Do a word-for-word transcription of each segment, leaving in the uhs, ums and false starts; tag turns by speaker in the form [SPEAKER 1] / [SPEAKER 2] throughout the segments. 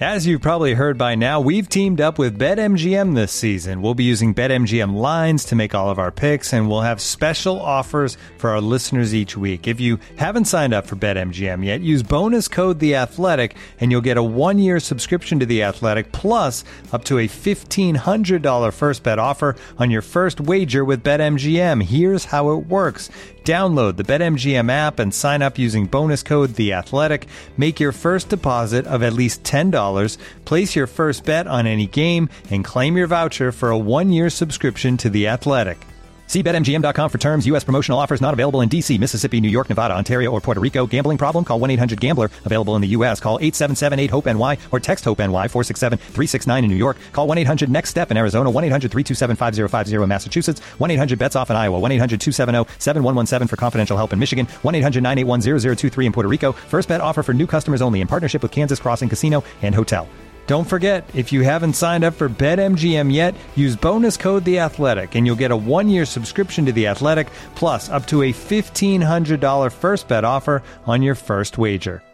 [SPEAKER 1] As you've probably heard by now, we've teamed up with BetMGM this season. We'll be using BetMGM lines to make all of our picks, and we'll have special offers for our listeners each week. If you haven't signed up for BetMGM yet, use bonus code The Athletic, and you'll get a one-year subscription to The Athletic, plus up to a fifteen hundred dollars first bet offer on your first wager with BetMGM. Here's how it works. Download the BetMGM app and sign up using bonus code The Athletic. Make your first deposit of at least ten dollars. Place your first bet on any game and claim your voucher for a one-year subscription to The Athletic. See Bet M G M dot com for terms. U S promotional offers not available in D C, Mississippi, New York, Nevada, Ontario, or Puerto Rico. Gambling problem? Call one eight hundred gambler. Available in the U S. Call eight seven seven eight hope N Y or text HOPE-NY four six seven three six nine in New York. Call one eight hundred next step in Arizona. one eight hundred three two seven five zero five zero in Massachusetts. one eight hundred bets off in Iowa. one eight hundred two seven zero seven one one seven for confidential help in Michigan. one eight hundred nine eight one zero zero two three in Puerto Rico. First bet offer for new customers only in partnership with Kansas Crossing Casino and Hotel. Don't forget, if you haven't signed up for BetMGM yet, use bonus code The Athletic, and you'll get a one-year subscription to The Athletic, plus up to a fifteen hundred dollars first bet offer on your first wager.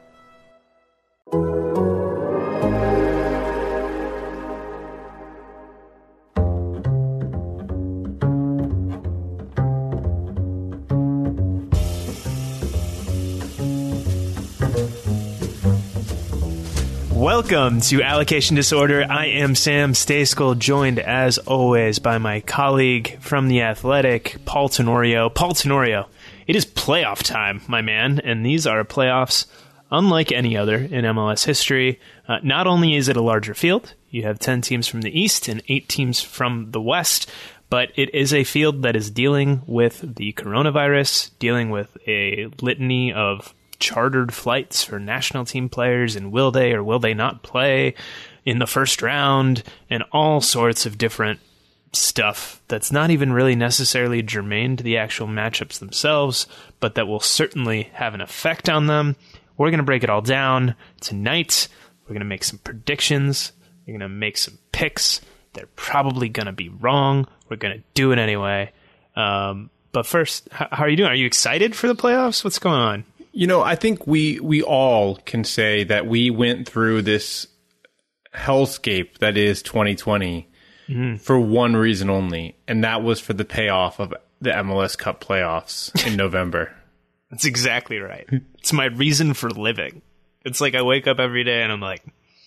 [SPEAKER 2] Welcome to Allocation Disorder. I am Sam Stejskal, joined as always by my colleague from The Athletic, Paul Tenorio. Paul Tenorio, it is playoff time, my man, and these are playoffs unlike any other in M L S history. Uh, not only is it a larger field, you have ten teams from the East and eight teams from the West, but it is a field that is dealing with the coronavirus, dealing with a litany of chartered flights for national team players, and will they or will they not play in the first round, and all sorts of different stuff that's not even really necessarily germane to the actual matchups themselves, but that will certainly have an effect on them. We're going to break it all down tonight. We're going to make some predictions. We're going to make some picks. They're probably going to be wrong. We're going to do it anyway. Um, but first, how, how are you doing? Are you excited for the playoffs? What's going on?
[SPEAKER 3] You know, I think we we all can say that we went through this hellscape that is twenty twenty mm-hmm. for one reason only, and that was for the payoff of the M L S Cup playoffs in November.
[SPEAKER 2] That's exactly right. It's my reason for living. It's like I wake up every day and I'm like,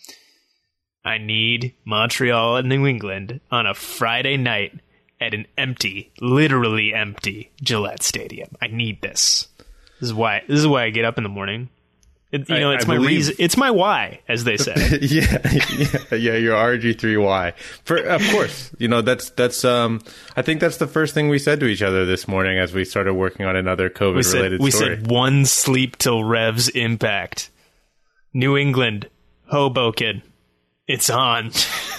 [SPEAKER 2] I need Montreal and New England on a Friday night at an empty, literally empty Gillette Stadium. I need this. This is why. This is why I get up in the morning. It, you know,
[SPEAKER 3] I,
[SPEAKER 2] it's
[SPEAKER 3] I
[SPEAKER 2] my
[SPEAKER 3] believe.
[SPEAKER 2] reason. It's my why, as they say.
[SPEAKER 3] yeah, yeah, yeah. Your R G three Y. For of course, you know that's that's. Um, I think that's the first thing we said to each other this morning as we started working on another COVID related
[SPEAKER 2] we
[SPEAKER 3] story.
[SPEAKER 2] We said one sleep till Revs impact. New England, Hoboken, it's on.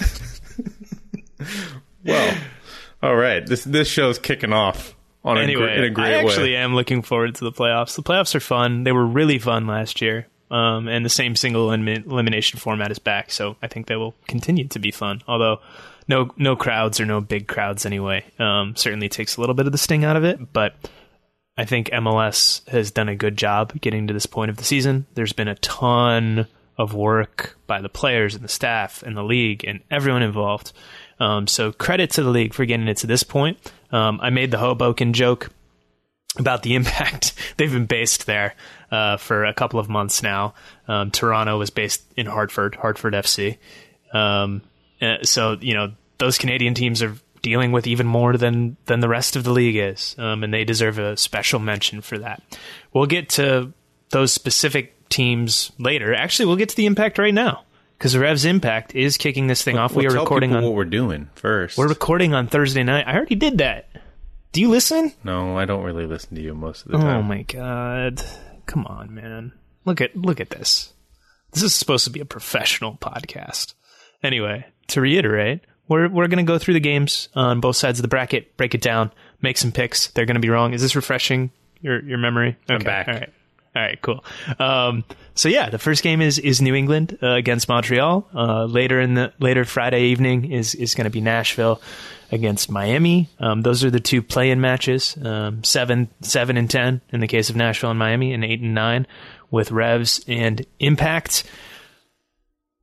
[SPEAKER 3] Well, all right. This this show's kicking off. On
[SPEAKER 2] anyway,
[SPEAKER 3] a, in a great
[SPEAKER 2] I actually
[SPEAKER 3] way.
[SPEAKER 2] am looking forward to the playoffs. The playoffs are fun. They were really fun last year, um, and the same single elim- elimination format is back, so I think they will continue to be fun. Although no no crowds or no big crowds anyway. Um, certainly takes a little bit of the sting out of it, but I think M L S has done a good job getting to this point of the season. There's been a ton of work by the players and the staff and the league and everyone involved. Um, so credit to the league for getting it to this point. Um, I made the Hoboken joke about the impact. They've been based there uh, for a couple of months now. Um, Toronto was based in Hartford, Hartford F C. Um, uh, so, you know, those Canadian teams are dealing with even more than, than the rest of the league is, um, and they deserve a special mention for that. We'll get to those specific teams later. Actually, we'll get to the impact right now. Because the Revs Impact is kicking this thing
[SPEAKER 3] well,
[SPEAKER 2] off. We
[SPEAKER 3] well,
[SPEAKER 2] are recording
[SPEAKER 3] tell people
[SPEAKER 2] on
[SPEAKER 3] what we're doing first.
[SPEAKER 2] We're recording on Thursday night. I already did that. Do you listen?
[SPEAKER 3] No, I don't really listen to you most of the time.
[SPEAKER 2] Oh my god! Come on, man. Look at look at this. This is supposed to be a professional podcast. Anyway, to reiterate, we're we're going to go through the games on both sides of the bracket, break it down, make some picks. They're going to be wrong. Is this refreshing your your memory?
[SPEAKER 3] Okay.
[SPEAKER 2] I'm
[SPEAKER 3] back.
[SPEAKER 2] All right. All right, cool. Um, so yeah, the first game is is New England uh, against Montreal. Uh, later in the later Friday evening is is going to be Nashville against Miami. Um, those are the two play-in matches. Um, seven seven and ten in the case of Nashville and Miami, and eight and nine with Revs and Impact.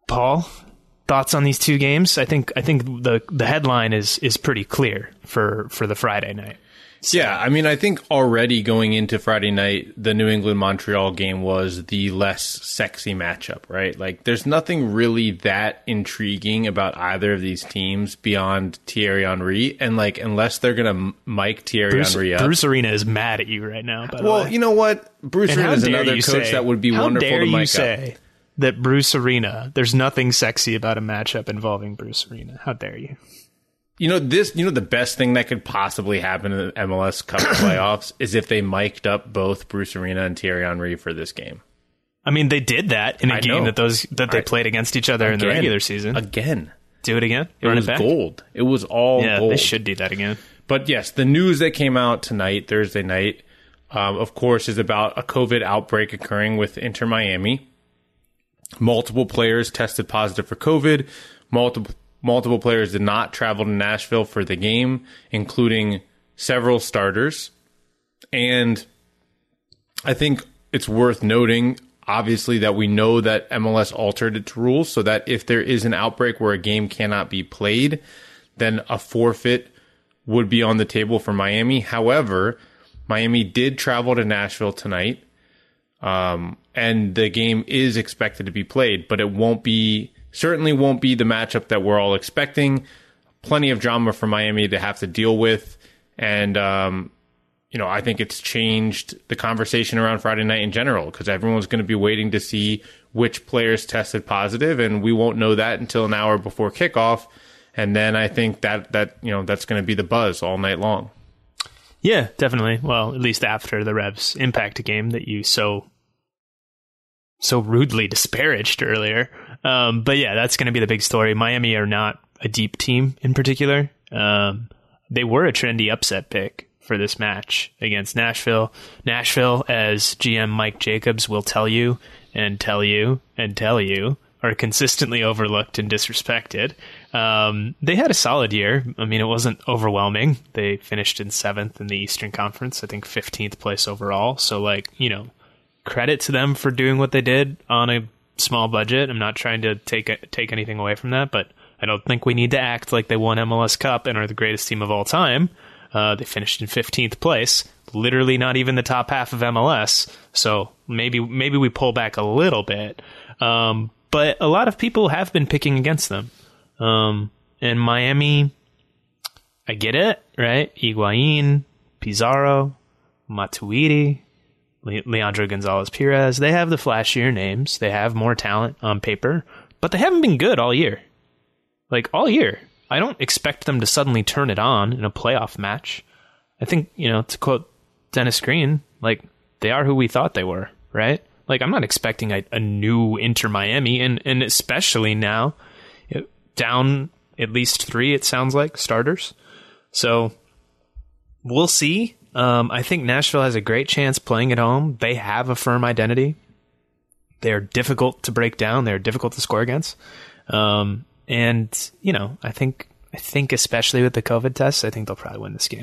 [SPEAKER 2] Paul, thoughts on these two games? I think I think the the headline is is pretty clear for, for the Friday night.
[SPEAKER 3] So. Yeah, I mean, I think already going into Friday night, the New England-Montreal game was the less sexy matchup, right? Like, there's nothing really that intriguing about either of these teams beyond Thierry Henry. And, like, unless they're going to mic Thierry
[SPEAKER 2] Bruce,
[SPEAKER 3] Henry up.
[SPEAKER 2] Bruce Arena is mad at you right now, by the
[SPEAKER 3] well, way.
[SPEAKER 2] Well,
[SPEAKER 3] you know what? Bruce Arena is another coach
[SPEAKER 2] say,
[SPEAKER 3] that would be
[SPEAKER 2] how
[SPEAKER 3] wonderful
[SPEAKER 2] dare
[SPEAKER 3] to mic
[SPEAKER 2] you say
[SPEAKER 3] up.
[SPEAKER 2] That Bruce Arena, there's nothing sexy about a matchup involving Bruce Arena. How dare you?
[SPEAKER 3] You know, this, you know, the best thing that could possibly happen in the M L S Cup playoffs is if they mic'd up both Bruce Arena and Thierry Henry for this game.
[SPEAKER 2] I mean, they did that in a
[SPEAKER 3] I
[SPEAKER 2] game
[SPEAKER 3] know.
[SPEAKER 2] that those that they
[SPEAKER 3] I,
[SPEAKER 2] played against each other
[SPEAKER 3] again,
[SPEAKER 2] in the regular season.
[SPEAKER 3] Again.
[SPEAKER 2] Do it again?
[SPEAKER 3] It
[SPEAKER 2] Run
[SPEAKER 3] was
[SPEAKER 2] it back?
[SPEAKER 3] gold. It was all
[SPEAKER 2] yeah,
[SPEAKER 3] gold.
[SPEAKER 2] They should do that again.
[SPEAKER 3] But yes, the news that came out tonight, Thursday night, um, of course, is about a COVID outbreak occurring with Inter Miami. Multiple players tested positive for COVID. Multiple multiple players did not travel to Nashville for the game, including several starters. And I think it's worth noting, obviously, that we know that M L S altered its rules so that if there is an outbreak where a game cannot be played, then a forfeit would be on the table for Miami. However, Miami did travel to Nashville tonight, um, and the game is expected to be played, but it won't be, certainly won't be the matchup that we're all expecting. Plenty of drama for Miami to have to deal with, and um, you know, I think it's changed the conversation around Friday night in general because everyone's going to be waiting to see which players tested positive, and we won't know that until an hour before kickoff. And then I think that that you know that's going to be the buzz all night long.
[SPEAKER 2] Yeah, definitely. Well, at least after the Revs Impact game that you so so rudely disparaged earlier. Um, but yeah, that's going to be the big story. Miami are not a deep team in particular. Um, they were a trendy upset pick for this match against Nashville. Nashville, as G M Mike Jacobs will tell you and tell you and tell you, are consistently overlooked and disrespected. Um, they had a solid year. I mean, it wasn't overwhelming. They finished in seventh in the Eastern Conference, I think fifteenth place overall. So, like, you know, credit to them for doing what they did on a small budget. I'm not trying to take take anything away from that, but I don't think we need to act like they won M L S Cup and are the greatest team of all time. Uh, they finished in fifteenth place, literally not even the top half of M L S. So maybe maybe we pull back a little bit. Um, but a lot of people have been picking against them. Um, and Miami, I get it, right? Higuain, Pizarro, Matuidi, Le- Leandro Gonzalez-Pirez. They have the flashier names. They have more talent on paper, but they haven't been good all year. Like, all year. I don't expect them to suddenly turn it on in a playoff match. I think, you know, to quote Dennis Green, like, they are who we thought they were, right? Like, I'm not expecting a, a new Inter Miami, and, and especially now, it, down at least three, it sounds like, starters. So, we'll see. Um, I think Nashville has a great chance playing at home. They have a firm identity. They're difficult to break down. They're difficult to score against. Um, and, you know, I think, I think especially with the COVID tests, I think they'll probably win this game.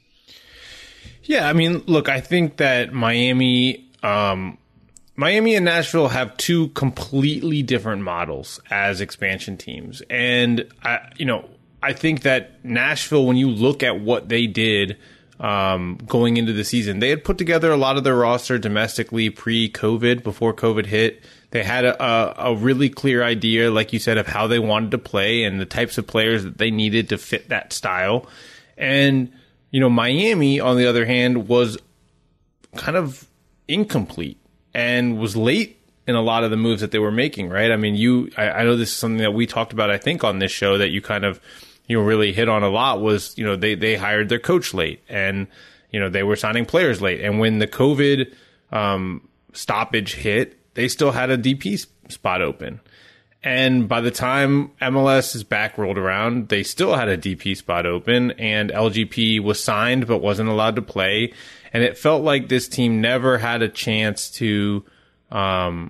[SPEAKER 3] Yeah, I mean, look, I think that Miami, um, Miami and Nashville have two completely different models as expansion teams. And, I, you know, I think that Nashville, when you look at what they did um, going into the season, they had put together a lot of their roster domestically pre-COVID, before COVID hit. They had a, a, a really clear idea, like you said, of how they wanted to play and the types of players that they needed to fit that style. And, you know, Miami, on the other hand, was kind of incomplete and was late in a lot of the moves that they were making, right? I mean, you, I, I know this is something that we talked about, I think, on this show that you kind of, you know, really hit on a lot was, you know, they, they hired their coach late and, you know, they were signing players late. And when the COVID um, stoppage hit, they still had a D P spot open. And by the time M L S's back rolled around, they still had a D P spot open, and L G P was signed but wasn't allowed to play. And it felt like this team never had a chance to, um,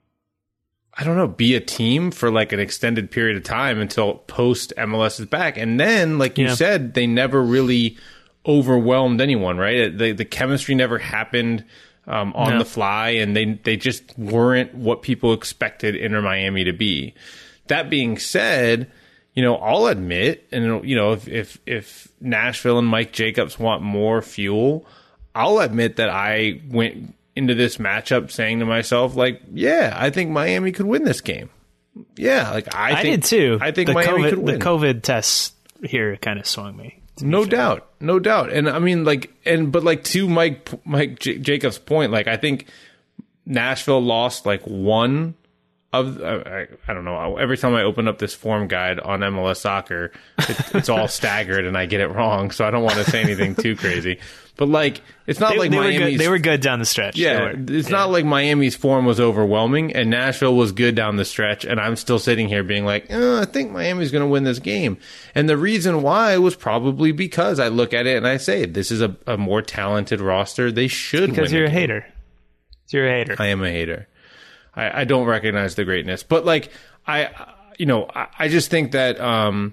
[SPEAKER 3] I don't know, be a team for like an extended period of time until post M L S is back. And then, like you yeah. said, they never really overwhelmed anyone, right? The, the chemistry never happened. um, on
[SPEAKER 2] No.
[SPEAKER 3] the fly, and they they just weren't what people expected Inter Miami to be. That being said, you know, I'll admit, and you know, if if, if Nashville and Mike Jacobs want more fuel, I'll admit that I went into this matchup saying to myself, like, yeah, I think Miami could win this game. Yeah, like I,
[SPEAKER 2] I
[SPEAKER 3] think,
[SPEAKER 2] did too.
[SPEAKER 3] I think
[SPEAKER 2] the
[SPEAKER 3] Miami
[SPEAKER 2] COVID,
[SPEAKER 3] could win.
[SPEAKER 2] The COVID tests here kind of swung me.
[SPEAKER 3] No doubt, no doubt. And I mean, like, and but like to Mike Mike J- Jacobs' point, like I think Nashville lost like one of uh, I, I don't know. Every time I open up this form guide on M L S Soccer, it, it's all staggered and I get it wrong. So I don't want to say anything too crazy. But like, it's not
[SPEAKER 2] They,
[SPEAKER 3] like
[SPEAKER 2] they were
[SPEAKER 3] Miami's.
[SPEAKER 2] good. They were good down the stretch. They
[SPEAKER 3] Yeah,
[SPEAKER 2] were.
[SPEAKER 3] it's
[SPEAKER 2] Yeah.
[SPEAKER 3] not like Miami's form was overwhelming and Nashville was good down the stretch, and I'm still sitting here being like, eh, I think Miami's going to win this game. And the reason why was probably because I look at it and I say, this is a, a more talented roster. They should
[SPEAKER 2] because
[SPEAKER 3] win
[SPEAKER 2] you're a
[SPEAKER 3] the game.
[SPEAKER 2] hater. You're a hater.
[SPEAKER 3] I am a hater. I, I don't recognize the greatness. But like, I, you know, I, I just think that um,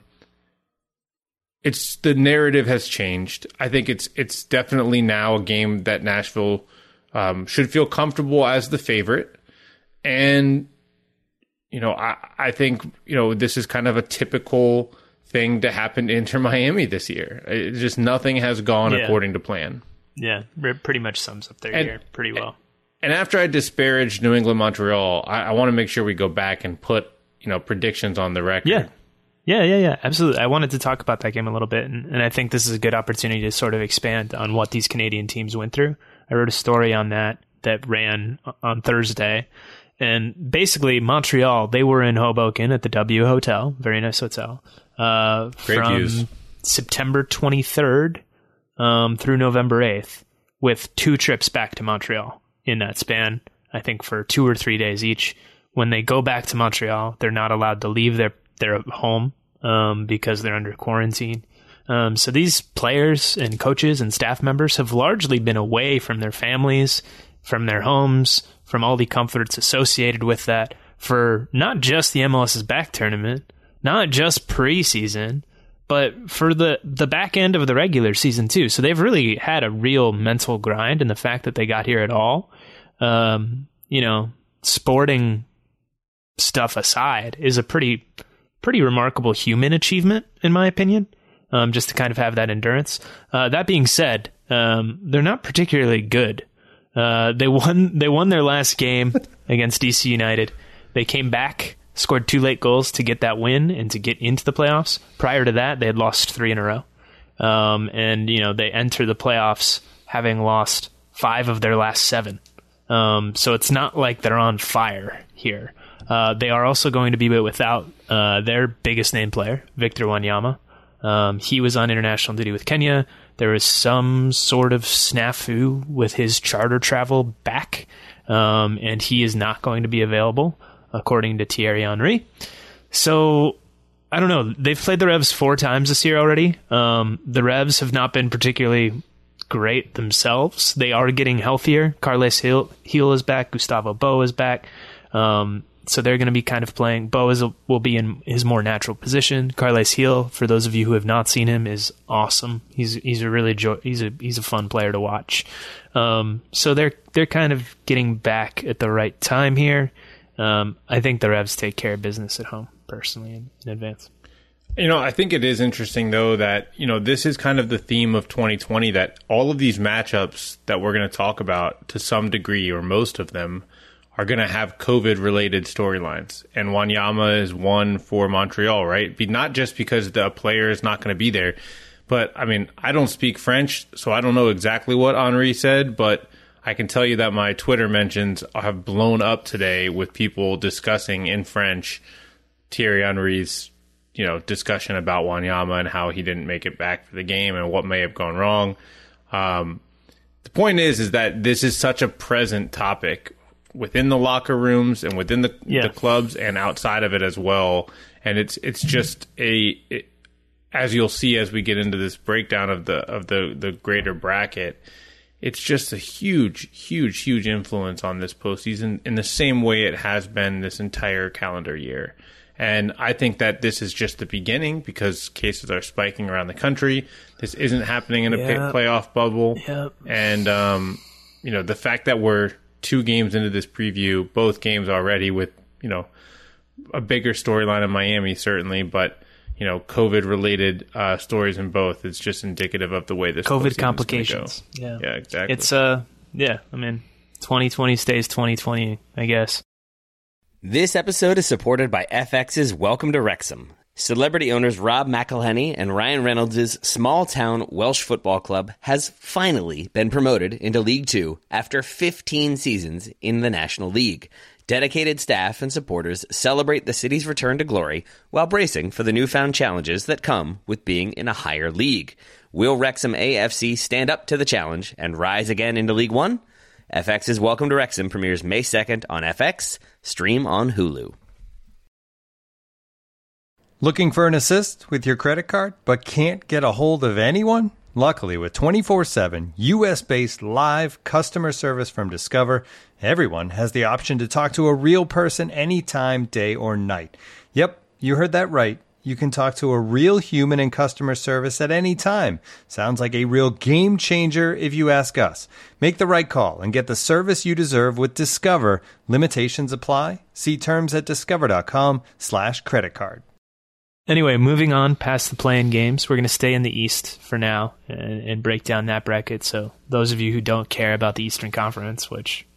[SPEAKER 3] it's the narrative has changed. I think it's it's definitely now a game that Nashville um, should feel comfortable as the favorite. And, you know, I, I think, you know, this is kind of a typical thing to happen to Inter Miami this year. It just nothing has gone
[SPEAKER 2] Yeah.
[SPEAKER 3] according to plan.
[SPEAKER 2] Yeah, it pretty much sums up their
[SPEAKER 3] And-
[SPEAKER 2] year pretty well.
[SPEAKER 3] And after I disparage New England Montreal, I, I want to make sure we go back and put, you know, predictions on the record.
[SPEAKER 2] Yeah. Yeah, yeah, yeah, absolutely. I wanted to talk about that game a little bit, and, and I think this is a good opportunity to sort of expand on what these Canadian teams went through. I wrote a story on that that ran on Thursday, and basically Montreal, they were in Hoboken at the W Hotel, very nice hotel, uh,
[SPEAKER 3] Great
[SPEAKER 2] from
[SPEAKER 3] views.
[SPEAKER 2] September twenty-third um, through November eighth, with two trips back to Montreal in that span, I think for two or three days each. When they go back to Montreal, they're not allowed to leave their, their home um, because they're under quarantine. Um, so these players and coaches and staff members have largely been away from their families, from their homes, from all the comforts associated with that for not just the M L S's back tournament, not just preseason, but for the, the back end of the regular season too. So they've really had a real mental grind, and the fact that they got here at all, um, you know, sporting stuff aside, is a pretty pretty remarkable human achievement, in my opinion, um, just to kind of have that endurance. Uh, that being said, um, they're not particularly good. Uh, they won they won their last game against D C United. They came back, scored two late goals to get that win and to get into the playoffs. Prior to that, they had lost three in a row. Um, and, you know, they enter the playoffs having lost five of their last seven. Um, so it's not like they're on fire here. Uh, they are also going to be without uh, their biggest name player, Victor Wanyama. Um, he was on international duty with Kenya. There was some sort of snafu with his charter travel back, um, and he is not going to be available, according to Thierry Henry. So, I don't know. They've played the Revs four times this year already. Um, the Revs have not been particularly great themselves. They are getting healthier. Carles Gil is back. Gustavo Bo is back. Um, so they're going to be kind of playing. Bo is a, will be in his more natural position. Carles Gil, for those of you who have not seen him, is awesome. He's he's a really jo- he's a he's a fun player to watch. Um, so they're they're kind of getting back at the right time here. Um, I think the Revs take care of business at home, personally, in, in advance.
[SPEAKER 3] You know, I think it is interesting, though, that, you know, this is kind of the theme of twenty twenty, that all of these matchups that we're going to talk about to some degree, or most of them, are going to have COVID-related storylines. And Wanyama is one for Montreal, right? Be not just because the player is not going to be there, but, I mean, I don't speak French, so I don't know exactly what Henri said, but I can tell you that my Twitter mentions have blown up today with people discussing in French Thierry Henry's, you know, discussion about Wanyama and how he didn't make it back for the game and what may have gone wrong. Um, the point is, is that this is such a present topic within the locker rooms and within the,
[SPEAKER 2] Yeah.
[SPEAKER 3] the clubs and outside of it as well. And it's it's just a, it, as you'll see as we get into this breakdown of the of the the greater bracket, it's just a huge, huge, huge influence on this postseason in the same way it has been this entire calendar year. And I think that this is just the beginning, because cases are spiking around the country. This isn't happening in a
[SPEAKER 2] Yeah.
[SPEAKER 3] pay- playoff bubble.
[SPEAKER 2] Yep.
[SPEAKER 3] And, um, you know, the fact that we're two games into this preview, both games already with, you know, a bigger storyline in Miami, certainly, but, you know, COVID-related uh, stories in both, it's just indicative of the way this
[SPEAKER 2] COVID complications.
[SPEAKER 3] Go.
[SPEAKER 2] Yeah.
[SPEAKER 3] Yeah, exactly.
[SPEAKER 2] It's, uh, yeah, I mean, twenty twenty stays twenty twenty, I guess.
[SPEAKER 4] This episode is supported by F X's Welcome to Wrexham. Celebrity owners Rob McElhenney and Ryan Reynolds' small-town Welsh football club has finally been promoted into League Two after fifteen seasons in the National League. Dedicated staff and supporters celebrate the city's return to glory while bracing for the newfound challenges that come with being in a higher league. Will Wrexham A F C stand up to the challenge and rise again into League One? F X's Welcome to Wrexham premieres May second on F X, stream on Hulu.
[SPEAKER 1] Looking for an assist with your credit card, but can't get a hold of anyone? Luckily, with twenty-four seven U S-based live customer service from Discover, everyone has the option to talk to a real person anytime, day or night. Yep, you heard that right. You can talk to a real human in customer service at any time. Sounds like a real game changer if you ask us. Make the right call and get the service you deserve with Discover. Limitations apply. See terms at discover.com slash credit card.
[SPEAKER 2] Anyway, moving on past the play-in games, we're going to stay in the East for now and, and break down that bracket. So those of you who don't care about the Eastern Conference, which,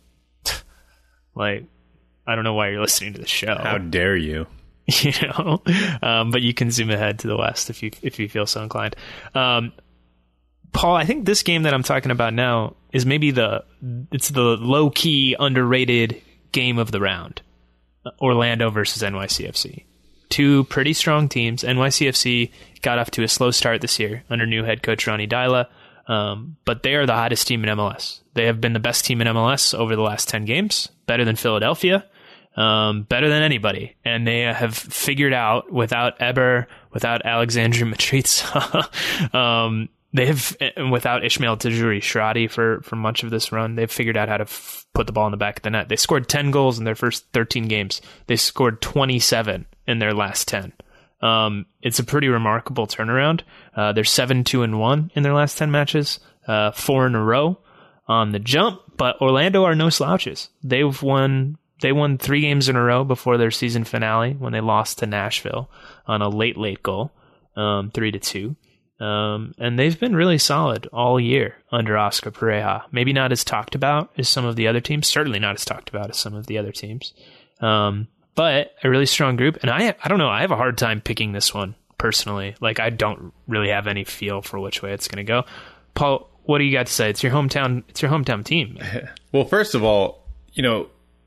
[SPEAKER 2] like, I don't know why you're listening to the show.
[SPEAKER 3] How dare you?
[SPEAKER 2] You know, um, but you can zoom ahead to the West if you if you feel so inclined. Um, Paul, I think this game that I'm talking about now is maybe the it's the low-key underrated game of the round. Orlando versus N Y C F C. Two pretty strong teams. N Y C F C got off to a slow start this year under new head coach Ronnie Dyla, um, but they are the hottest team in M L S. They have been the best team in M L S over the last ten games, better than Philadelphia, um, better than anybody. And they have figured out, without Eber, without Alexandru Mitrita, um, they have, without Ismail Tajuri-Shradi for, for much of this run, they've figured out how to f- put the ball in the back of the net. They scored ten goals in their first thirteen games. They scored twenty-seven in their last ten. Um, it's a pretty remarkable turnaround. Uh, they're seven two and one in their last ten matches, uh, four in a row on the jump, but Orlando are no slouches. They've won, they won three games in a row before their season finale when they lost to Nashville on a late, late goal, um, three to two. Um, and they've been really solid all year under Oscar Pareja. Maybe not as talked about as some of the other teams. Certainly not as talked about as some of the other teams. Um, but a really strong group. And I, I don't know, I have a hard time picking this one personally. Like, I don't really have any feel for which way it's going to go. Paul, what do you got to say? It's your hometown. It's your hometown team.
[SPEAKER 3] Well, first of all, you know,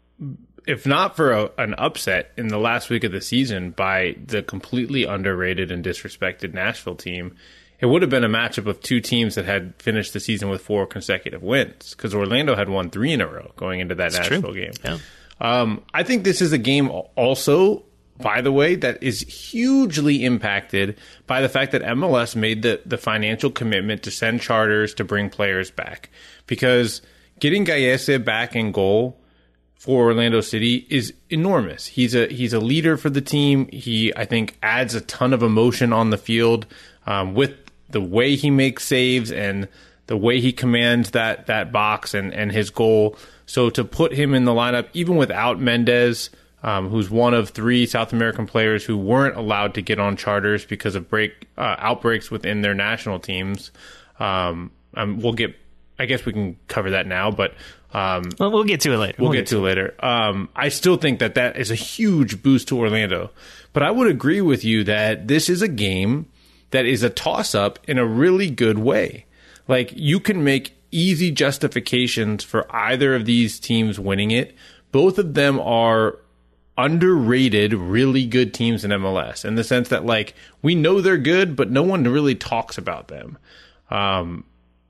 [SPEAKER 3] if not for a, an upset in the last week of the season by the completely underrated and disrespected Nashville team, it would have been a matchup of two teams that had finished the season with four consecutive wins, because Orlando had won three in a row going into that That's Nashville true. game.
[SPEAKER 2] Yeah.
[SPEAKER 3] Um, I think this is a game also, by the way, that is hugely impacted by the fact that M L S made the, the financial commitment to send charters to bring players back. Because getting Gallese back in goal for Orlando City is enormous. He's a he's a leader for the team. He, I think, adds a ton of emotion on the field um, with the way he makes saves and the way he commands that that box and, and his goal. So to put him in the lineup, even without Mendez, um, who's one of three South American players who weren't allowed to get on charters because of break uh, outbreaks within their national teams, um, um, we'll get. I guess we can cover that now, but um,
[SPEAKER 2] well, we'll get to it later.
[SPEAKER 3] We'll, we'll get, get to it later. Um, I still think that that is a huge boost to Orlando, but I would agree with you that this is a game that is a toss-up in a really good way. Like, you can make easy justifications for either of these teams winning it. Both of them are underrated, really good teams in M L S, in the sense that, like, we know they're good, but no one really talks about them. Um,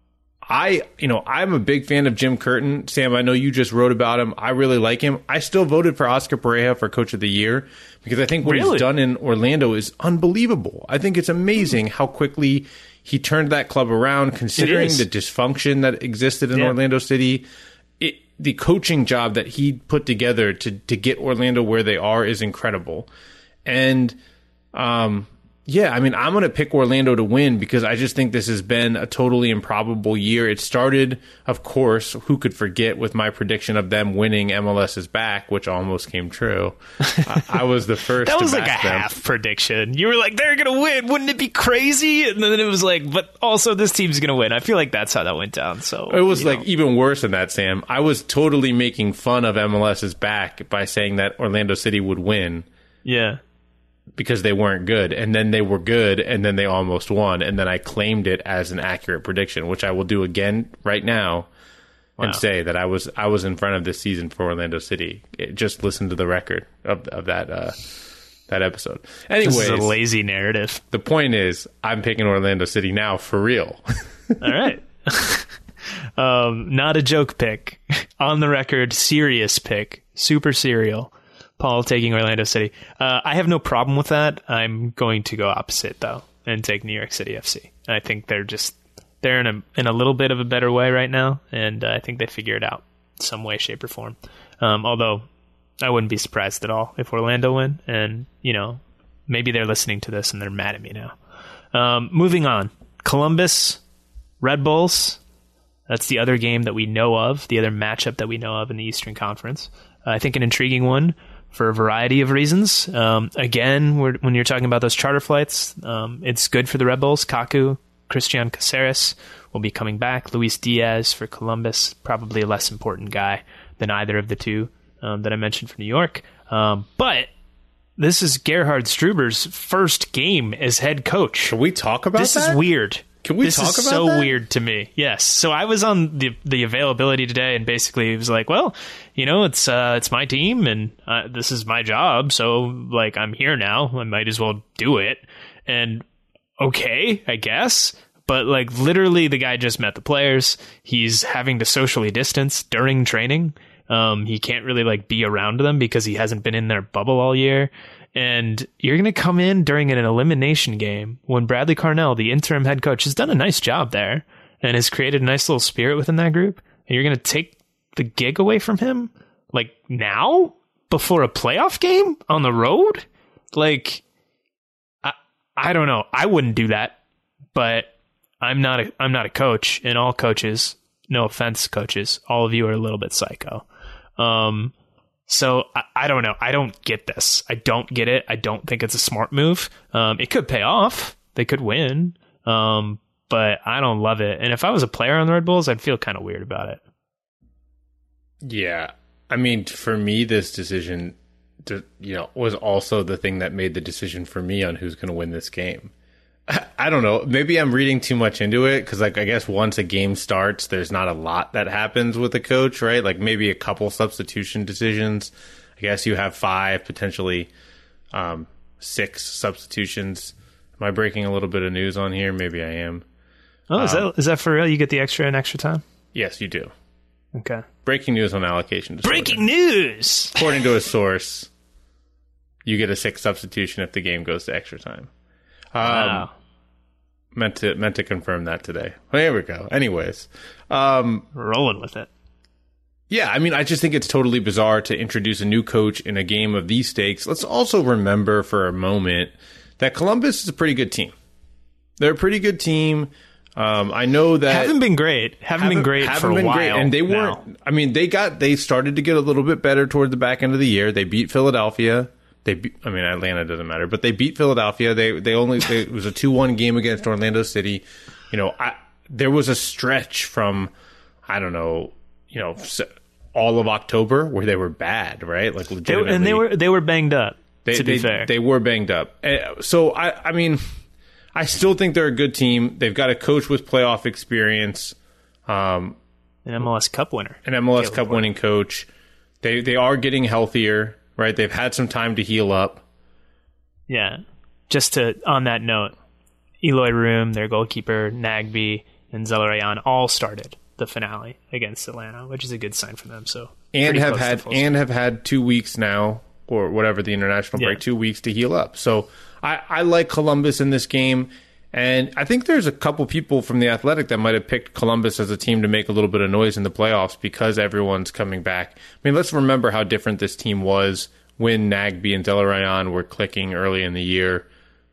[SPEAKER 3] I, you know, I'm a big fan of Jim Curtin. Sam, I know you just wrote about him. I really like him. I still voted for Oscar Pareja for Coach of the Year because I think what really? he's done in Orlando is unbelievable. I think it's amazing how quickly he turned that club around, considering the dysfunction that existed in yeah. Orlando City. It, the coaching job that he put together to to get Orlando where they are is incredible. And um, Yeah, I mean, I'm going to pick Orlando to win because I just think this has been a totally improbable year. It started, of course, who could forget, with my prediction of them winning M L S is back, which almost came true. I, I was the first
[SPEAKER 2] That
[SPEAKER 3] to
[SPEAKER 2] was
[SPEAKER 3] back
[SPEAKER 2] like a
[SPEAKER 3] them.
[SPEAKER 2] half prediction. You were like, they're going to win. Wouldn't it be crazy? And then it was like, but also this team's going to win. I feel like that's how that went down. So
[SPEAKER 3] It was like
[SPEAKER 2] know.
[SPEAKER 3] even worse than that, Sam. I was totally making fun of M L S is back by saying that Orlando City would win.
[SPEAKER 2] Yeah.
[SPEAKER 3] Because they weren't good, and then they were good, and then they almost won, and then I claimed it as an accurate prediction, which I will do again right now, wow. and say that I was I was in front of this season for Orlando City. It, just listen to the record of of that uh, that episode. Anyways,
[SPEAKER 2] this is a lazy narrative.
[SPEAKER 3] The point is, I'm picking Orlando City now for real.
[SPEAKER 2] All right, um, not a joke pick, on the record, serious pick, super serial. Paul taking Orlando City. Uh, I have no problem with that. I'm going to go opposite, though, and take New York City F C. I think they're just they're in a in a little bit of a better way right now, and uh, I think they figure it out some way, shape, or form. Um, although I wouldn't be surprised at all if Orlando win, and you know maybe they're listening to this and they're mad at me now. Um, moving on, Columbus Red Bulls. That's the other game that we know of, the other matchup that we know of in the Eastern Conference. Uh, I think an intriguing one. For a variety of reasons. Um, again, we're, when you're talking about those charter flights, um, it's good for the Red Bulls. Kaku, Christian Caceres will be coming back. Luis Diaz for Columbus, probably a less important guy than either of the two um, that I mentioned for New York. Um, but this is Gerhard Struber's first game as head coach.
[SPEAKER 3] Can we talk about
[SPEAKER 2] this
[SPEAKER 3] that?
[SPEAKER 2] This is weird.
[SPEAKER 3] Can we
[SPEAKER 2] this
[SPEAKER 3] talk
[SPEAKER 2] is
[SPEAKER 3] about
[SPEAKER 2] so
[SPEAKER 3] that?
[SPEAKER 2] weird to me. Yes. So I was on the the availability today, and basically he was like, "Well, you know, it's uh, it's my team, and uh, this is my job. So like, I'm here now. I might as well do it." And okay, I guess. But like, literally, the guy just met the players. He's having to socially distance during training. Um, he can't really like be around them because he hasn't been in their bubble all year. And you're going to come in during an elimination game when Bradley Carnell, the interim head coach, has done a nice job there and has created a nice little spirit within that group. And you're going to take the gig away from him, like now, before a playoff game on the road? Like, I I don't know. I wouldn't do that, but I'm not a I'm not a coach, and all coaches, no offense, coaches, all of you are a little bit psycho. Um. So I, I don't know. I don't get this. I don't get it. I don't think it's a smart move. Um, it could pay off. They could win. Um, but I don't love it. And if I was a player on the Red Bulls, I'd feel kind of weird about it.
[SPEAKER 3] Yeah. I mean, for me, this decision, to, you know, was also the thing that made the decision for me on who's going to win this game. I don't know. Maybe I'm reading too much into it because, like, I guess once a game starts, there's not a lot that happens with the coach, right? Like maybe a couple substitution decisions. I guess you have five, potentially um, six substitutions. Am I breaking a little bit of news on here? Maybe I am.
[SPEAKER 2] Oh, is
[SPEAKER 3] Um,
[SPEAKER 2] that is that for real? You get the extra and extra time?
[SPEAKER 3] Yes, you do.
[SPEAKER 2] Okay.
[SPEAKER 3] Breaking news on allocation disorder.
[SPEAKER 2] Breaking news!
[SPEAKER 3] According to a source, you get a sixth substitution if the game goes to extra time. Um,
[SPEAKER 2] Wow.
[SPEAKER 3] Meant to meant to confirm that today. Well, there we go. Anyways, um,
[SPEAKER 2] Rolling with it.
[SPEAKER 3] yeah, I mean, I just think it's totally bizarre to introduce a new coach in a game of these stakes. Let's also remember for a moment that Columbus is a pretty good team. They're a pretty good team. Um, I know that
[SPEAKER 2] Haven't been great. Haven't, been great
[SPEAKER 3] haven't
[SPEAKER 2] for a
[SPEAKER 3] been
[SPEAKER 2] while.
[SPEAKER 3] great. And they
[SPEAKER 2] now.
[SPEAKER 3] weren't. I mean, they got they started to get a little bit better toward the back end of the year. They beat Philadelphia. They, beat, I mean, Atlanta doesn't matter, but they beat Philadelphia. They, they only, they, it was a two one game against Orlando City. You know, I, there was a stretch from, I don't know, you know, all of October where they were bad, right? Like
[SPEAKER 2] They,
[SPEAKER 3] legitimately,
[SPEAKER 2] and they were they were banged up.
[SPEAKER 3] they,
[SPEAKER 2] to be
[SPEAKER 3] they,
[SPEAKER 2] fair,
[SPEAKER 3] they were banged up. And so I, I mean, I still think they're a good team. They've got a coach with playoff experience, um,
[SPEAKER 2] an M L S Cup winner,
[SPEAKER 3] an M L S
[SPEAKER 2] Caleb
[SPEAKER 3] Cup
[SPEAKER 2] Ford.
[SPEAKER 3] winning coach. They, they are getting healthier. Right, they've had some time to heal up.
[SPEAKER 2] Yeah. Just to on that note, Eloy Room, their goalkeeper, Nagby, and Zelarayan all started the finale against Atlanta, which is a good sign for them. So
[SPEAKER 3] And
[SPEAKER 2] pretty
[SPEAKER 3] have
[SPEAKER 2] close to
[SPEAKER 3] had
[SPEAKER 2] full
[SPEAKER 3] and have had two weeks now, or whatever the international break,
[SPEAKER 2] Yeah.
[SPEAKER 3] two weeks to heal up. So I, I like Columbus in this game, and I think there's a couple people from the Athletic that might have picked Columbus as a team to make a little bit of noise in the playoffs because everyone's coming back. I mean, let's remember how different this team was when Nagby and Zelarayan were clicking early in the year.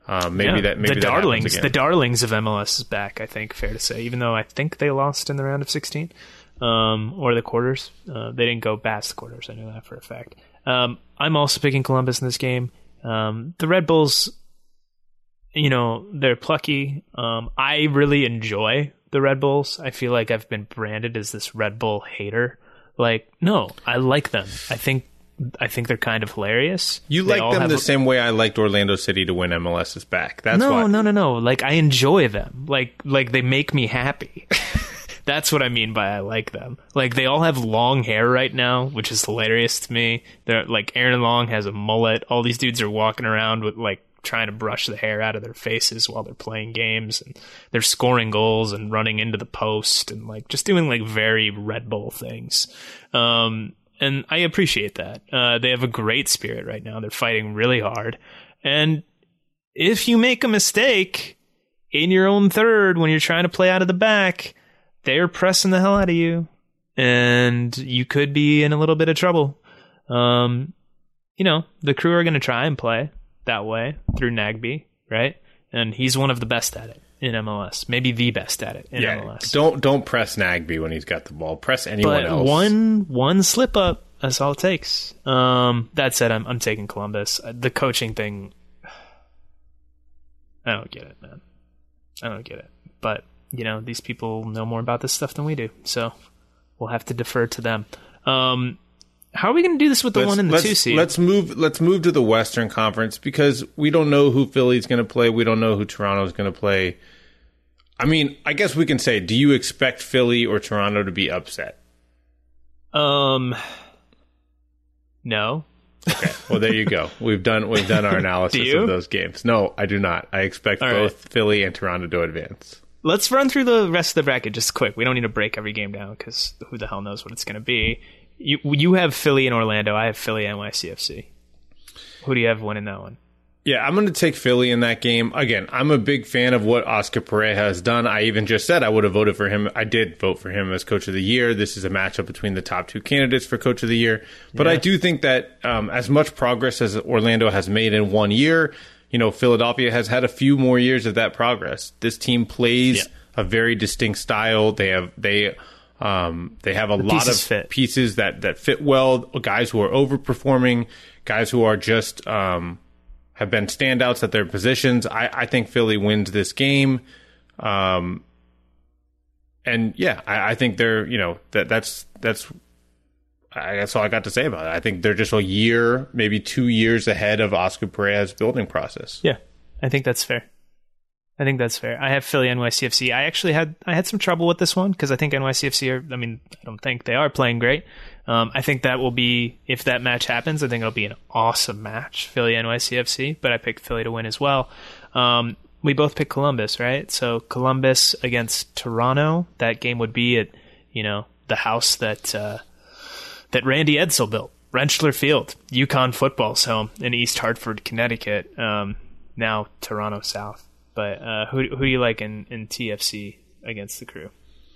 [SPEAKER 3] Uh, maybe
[SPEAKER 2] yeah,
[SPEAKER 3] that maybe
[SPEAKER 2] the
[SPEAKER 3] that
[SPEAKER 2] darlings,
[SPEAKER 3] again.
[SPEAKER 2] the darlings of M L S is back. I think fair to say, even though I think they lost in the round of sixteen um, or the quarters, uh, they didn't go past the quarters. I know that for a fact. Um, I'm also picking Columbus in this game. Um, the Red Bulls, you know, they're plucky. Um, I really enjoy the Red Bulls. I feel like I've been branded as this Red Bull hater. Like, no, I like them. I think I think they're kind of hilarious.
[SPEAKER 3] You
[SPEAKER 2] They
[SPEAKER 3] like
[SPEAKER 2] all
[SPEAKER 3] them
[SPEAKER 2] have
[SPEAKER 3] the
[SPEAKER 2] a-
[SPEAKER 3] same way I liked Orlando City to win M L S's back. That's
[SPEAKER 2] no,
[SPEAKER 3] why.
[SPEAKER 2] no, no, no. Like, I enjoy them. Like, like they make me happy. That's what I mean by I like them. Like, they all have long hair right now, which is hilarious to me. They're like, Aaron Long has a mullet. All these dudes are walking around with like trying to brush the hair out of their faces while they're playing games, and they're scoring goals and running into the post and like just doing like very Red Bull things. Um, and I appreciate that. Uh, they have a great spirit right now. They're fighting really hard. And if you make a mistake in your own third when you're trying to play out of the back, they're pressing the hell out of you, and you could be in a little bit of trouble. Um, you know, the Crew are going to try and play that way through Nagby, right? And he's one of the best at it in M L S, maybe the best at it in
[SPEAKER 3] yeah,
[SPEAKER 2] M L S.
[SPEAKER 3] don't don't press Nagby when he's got the ball. Press anyone
[SPEAKER 2] But
[SPEAKER 3] else.
[SPEAKER 2] one one slip up, that's all it takes. Um, that said, I'm I'm taking Columbus. The coaching thing, I don't get it, man. I don't get it. But you know, these people know more about this stuff than we do, so we'll have to defer to them. Um, how are we going to do this with the
[SPEAKER 3] Let's-
[SPEAKER 2] one and the
[SPEAKER 3] let's,
[SPEAKER 2] two seed?
[SPEAKER 3] Let's move. Let's move to the Western Conference because we don't know who Philly's going to play. We don't know who Toronto's going to play. I mean, I guess we can say, do you expect Philly or Toronto to be upset?
[SPEAKER 2] Um, no.
[SPEAKER 3] Okay. Well, there you go. We've done we've done our analysis
[SPEAKER 2] Do you?
[SPEAKER 3] of those games. No, I do not. I expect
[SPEAKER 2] All
[SPEAKER 3] both
[SPEAKER 2] right.
[SPEAKER 3] Philly and Toronto to advance.
[SPEAKER 2] Let's run through the rest of the bracket just quick. We don't need to break every game down because who the hell knows what it's going to be. You you have Philly and Orlando. I have Philly N Y C F C. Who do you have winning that one?
[SPEAKER 3] Yeah, I'm going to take Philly in that game. Again, I'm a big fan of what Oscar Pereira has done. I even just said I would have voted for him. I did vote for him as Coach of the Year. This is a matchup between the top two candidates for Coach of the Year. But
[SPEAKER 2] Yeah.
[SPEAKER 3] I do think that um, as much progress as Orlando has made in one year, you know, Philadelphia has had a few more years of that progress. This team plays
[SPEAKER 2] Yeah.
[SPEAKER 3] a very distinct style. They have they um, they have a lot of
[SPEAKER 2] pieces fit.
[SPEAKER 3] pieces that that fit well. Guys who are overperforming, guys who are just um, have been standouts at their positions. I, I think Philly wins this game, um, and yeah, I, I think they're you know that that's that's I, that's all I got to say about it. I think they're just a year, maybe two years ahead of Oscar Pereira's building process.
[SPEAKER 2] Yeah, I think that's fair. I think that's fair. I have Philly N Y C F C. I actually had I had some trouble with this one because I think N Y C F C are. I mean, I don't think they are playing great. Um, I think that will be if that match happens. I think it'll be an awesome match, Philly N Y C F C. But I picked Philly to win as well. Um, we both picked Columbus, right? So Columbus against Toronto. That game would be at you know the house that uh, that Randy Edsel built, Rentschler Field, Yukon football's home in East Hartford, Connecticut. Um, now Toronto South. But uh, who who do you like in, in T F C against the Crew?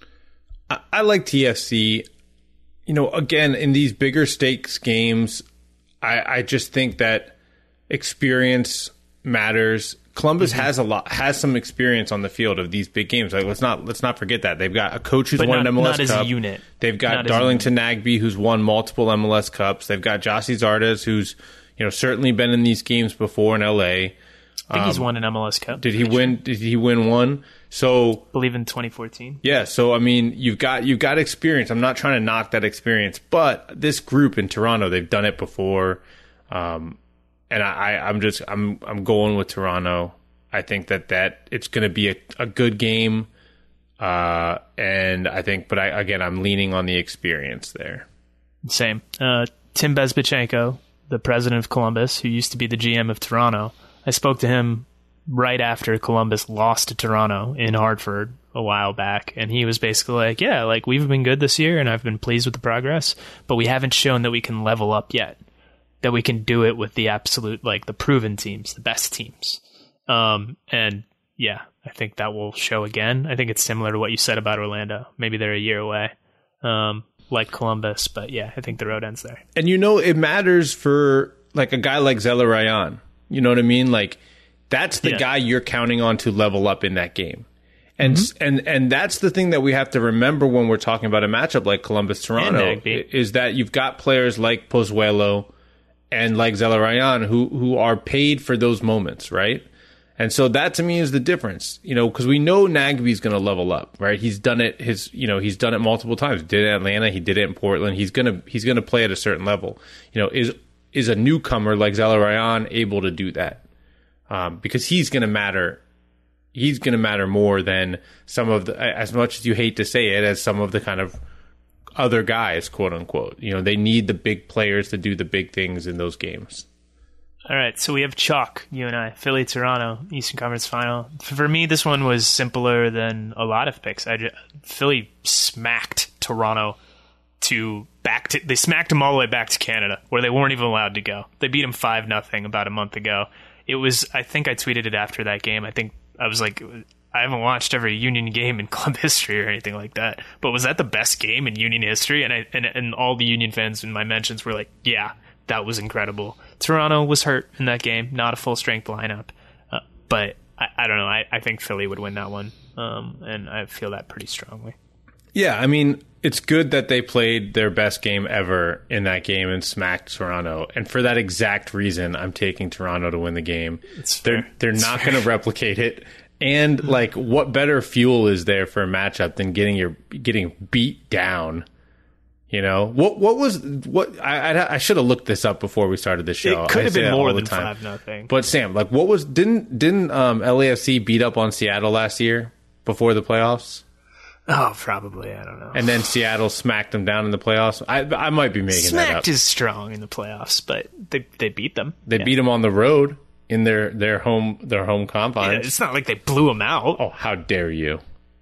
[SPEAKER 3] I, I like T F C. You know, again, in these bigger stakes games, I, I just think that experience matters. Columbus
[SPEAKER 2] Mm-hmm.
[SPEAKER 3] has a lot, has some experience on the field of these big games. Like let's not let's not forget that they've got a coach who's
[SPEAKER 2] But
[SPEAKER 3] won
[SPEAKER 2] not-
[SPEAKER 3] an M L S
[SPEAKER 2] not as a
[SPEAKER 3] Cup.
[SPEAKER 2] unit.
[SPEAKER 3] They've got
[SPEAKER 2] Not as a
[SPEAKER 3] Darlington Nagby, who's won multiple M L S Cups. They've got Jossie Zardes, who's you know certainly been in these games before in L A.
[SPEAKER 2] I think he's won an M L S Cup.
[SPEAKER 3] Um, Did he win? Did he win one? So
[SPEAKER 2] I believe in twenty fourteen.
[SPEAKER 3] yeah, so I mean, you've got you've got experience. I'm not trying to knock that experience, but this group in Toronto, they've done it before, um, and I, I, I'm just I'm I'm going with Toronto. I think that, that it's going to be a, a good game, uh, and I think, but I again, I'm leaning on the experience there.
[SPEAKER 2] Same. Uh, Tim Bezbachenko, the president of Columbus, who used to be the G M of Toronto. I spoke to him right after Columbus lost to Toronto in Hartford a while back, and he was basically like, yeah, like we've been good this year and I've been pleased with the progress, but we haven't shown that we can level up yet, that we can do it with the absolute, like the proven teams, the best teams. Um, and yeah, I think that will show again. I think it's similar to what you said about Orlando. Maybe they're a year away, um, like Columbus, but yeah, I think the road ends there.
[SPEAKER 3] And you know, it matters for like a guy like Zeller Ryan. You know what I mean? Like That's the
[SPEAKER 2] Yeah.
[SPEAKER 3] guy you're counting on to level up in that game. And mm-hmm. and and that's the thing that we have to remember when we're talking about a matchup like Columbus-Toronto, is that you've got players like Pozuelo and like Zelarayan who who are paid for those moments, right? And so that to me is the difference, you know, because we know Nagy's going to level up, right? He's done it his, you know, he's done it multiple times. He did it in Atlanta, he did it in Portland. He's gonna he's gonna play at a certain level. You know, is is a newcomer like Zelarayan able to do that? Um, because he's going to matter. He's going to matter more than some of the, as much as you hate to say it, as some of the kind of other guys, quote unquote. You know, they need the big players to do the big things in those games.
[SPEAKER 2] All right, so we have chalk, you and I. Philly, Toronto, Eastern Conference Final. For me, this one was simpler than a lot of picks. I just, Philly smacked Toronto to back to, they smacked them all the way back to Canada, where they weren't even allowed to go. They beat them five nothing about a month ago. It was, I think I tweeted it after that game. I think I was like, I haven't watched every Union game in club history or anything like that, but was that the best game in Union history? And I, and, and all the Union fans in my mentions were like, yeah, that was incredible. Toronto was hurt in that game, not a full strength lineup, uh, but I, I don't know. I, I think Philly would win that one, um, and I feel that pretty strongly.
[SPEAKER 3] Yeah, I mean, it's good that they played their best game ever in that game and smacked Toronto. And for that exact reason, I'm taking Toronto to win the game.
[SPEAKER 2] It's
[SPEAKER 3] they're
[SPEAKER 2] fair.
[SPEAKER 3] they're
[SPEAKER 2] it's
[SPEAKER 3] not going to replicate it. And like, what better fuel is there for a matchup than getting your getting beat down? You know, what what was what I I, I should have looked this up before we started the show.
[SPEAKER 2] It could
[SPEAKER 3] I
[SPEAKER 2] have
[SPEAKER 3] say
[SPEAKER 2] been
[SPEAKER 3] that
[SPEAKER 2] more
[SPEAKER 3] all the
[SPEAKER 2] than
[SPEAKER 3] time.
[SPEAKER 2] five nothing.
[SPEAKER 3] But Sam, like, what was didn't didn't um, L A F C beat up on Seattle last year before the playoffs?
[SPEAKER 2] Oh, probably. I don't know.
[SPEAKER 3] And then Seattle smacked them down in the playoffs. I I might be making
[SPEAKER 2] Smacked
[SPEAKER 3] that up.
[SPEAKER 2] is strong in the playoffs, but they they beat them.
[SPEAKER 3] They
[SPEAKER 2] yeah.
[SPEAKER 3] beat them on the road in their, their home their home confines.
[SPEAKER 2] Yeah, it's not like they blew them out.
[SPEAKER 3] Oh, how dare you!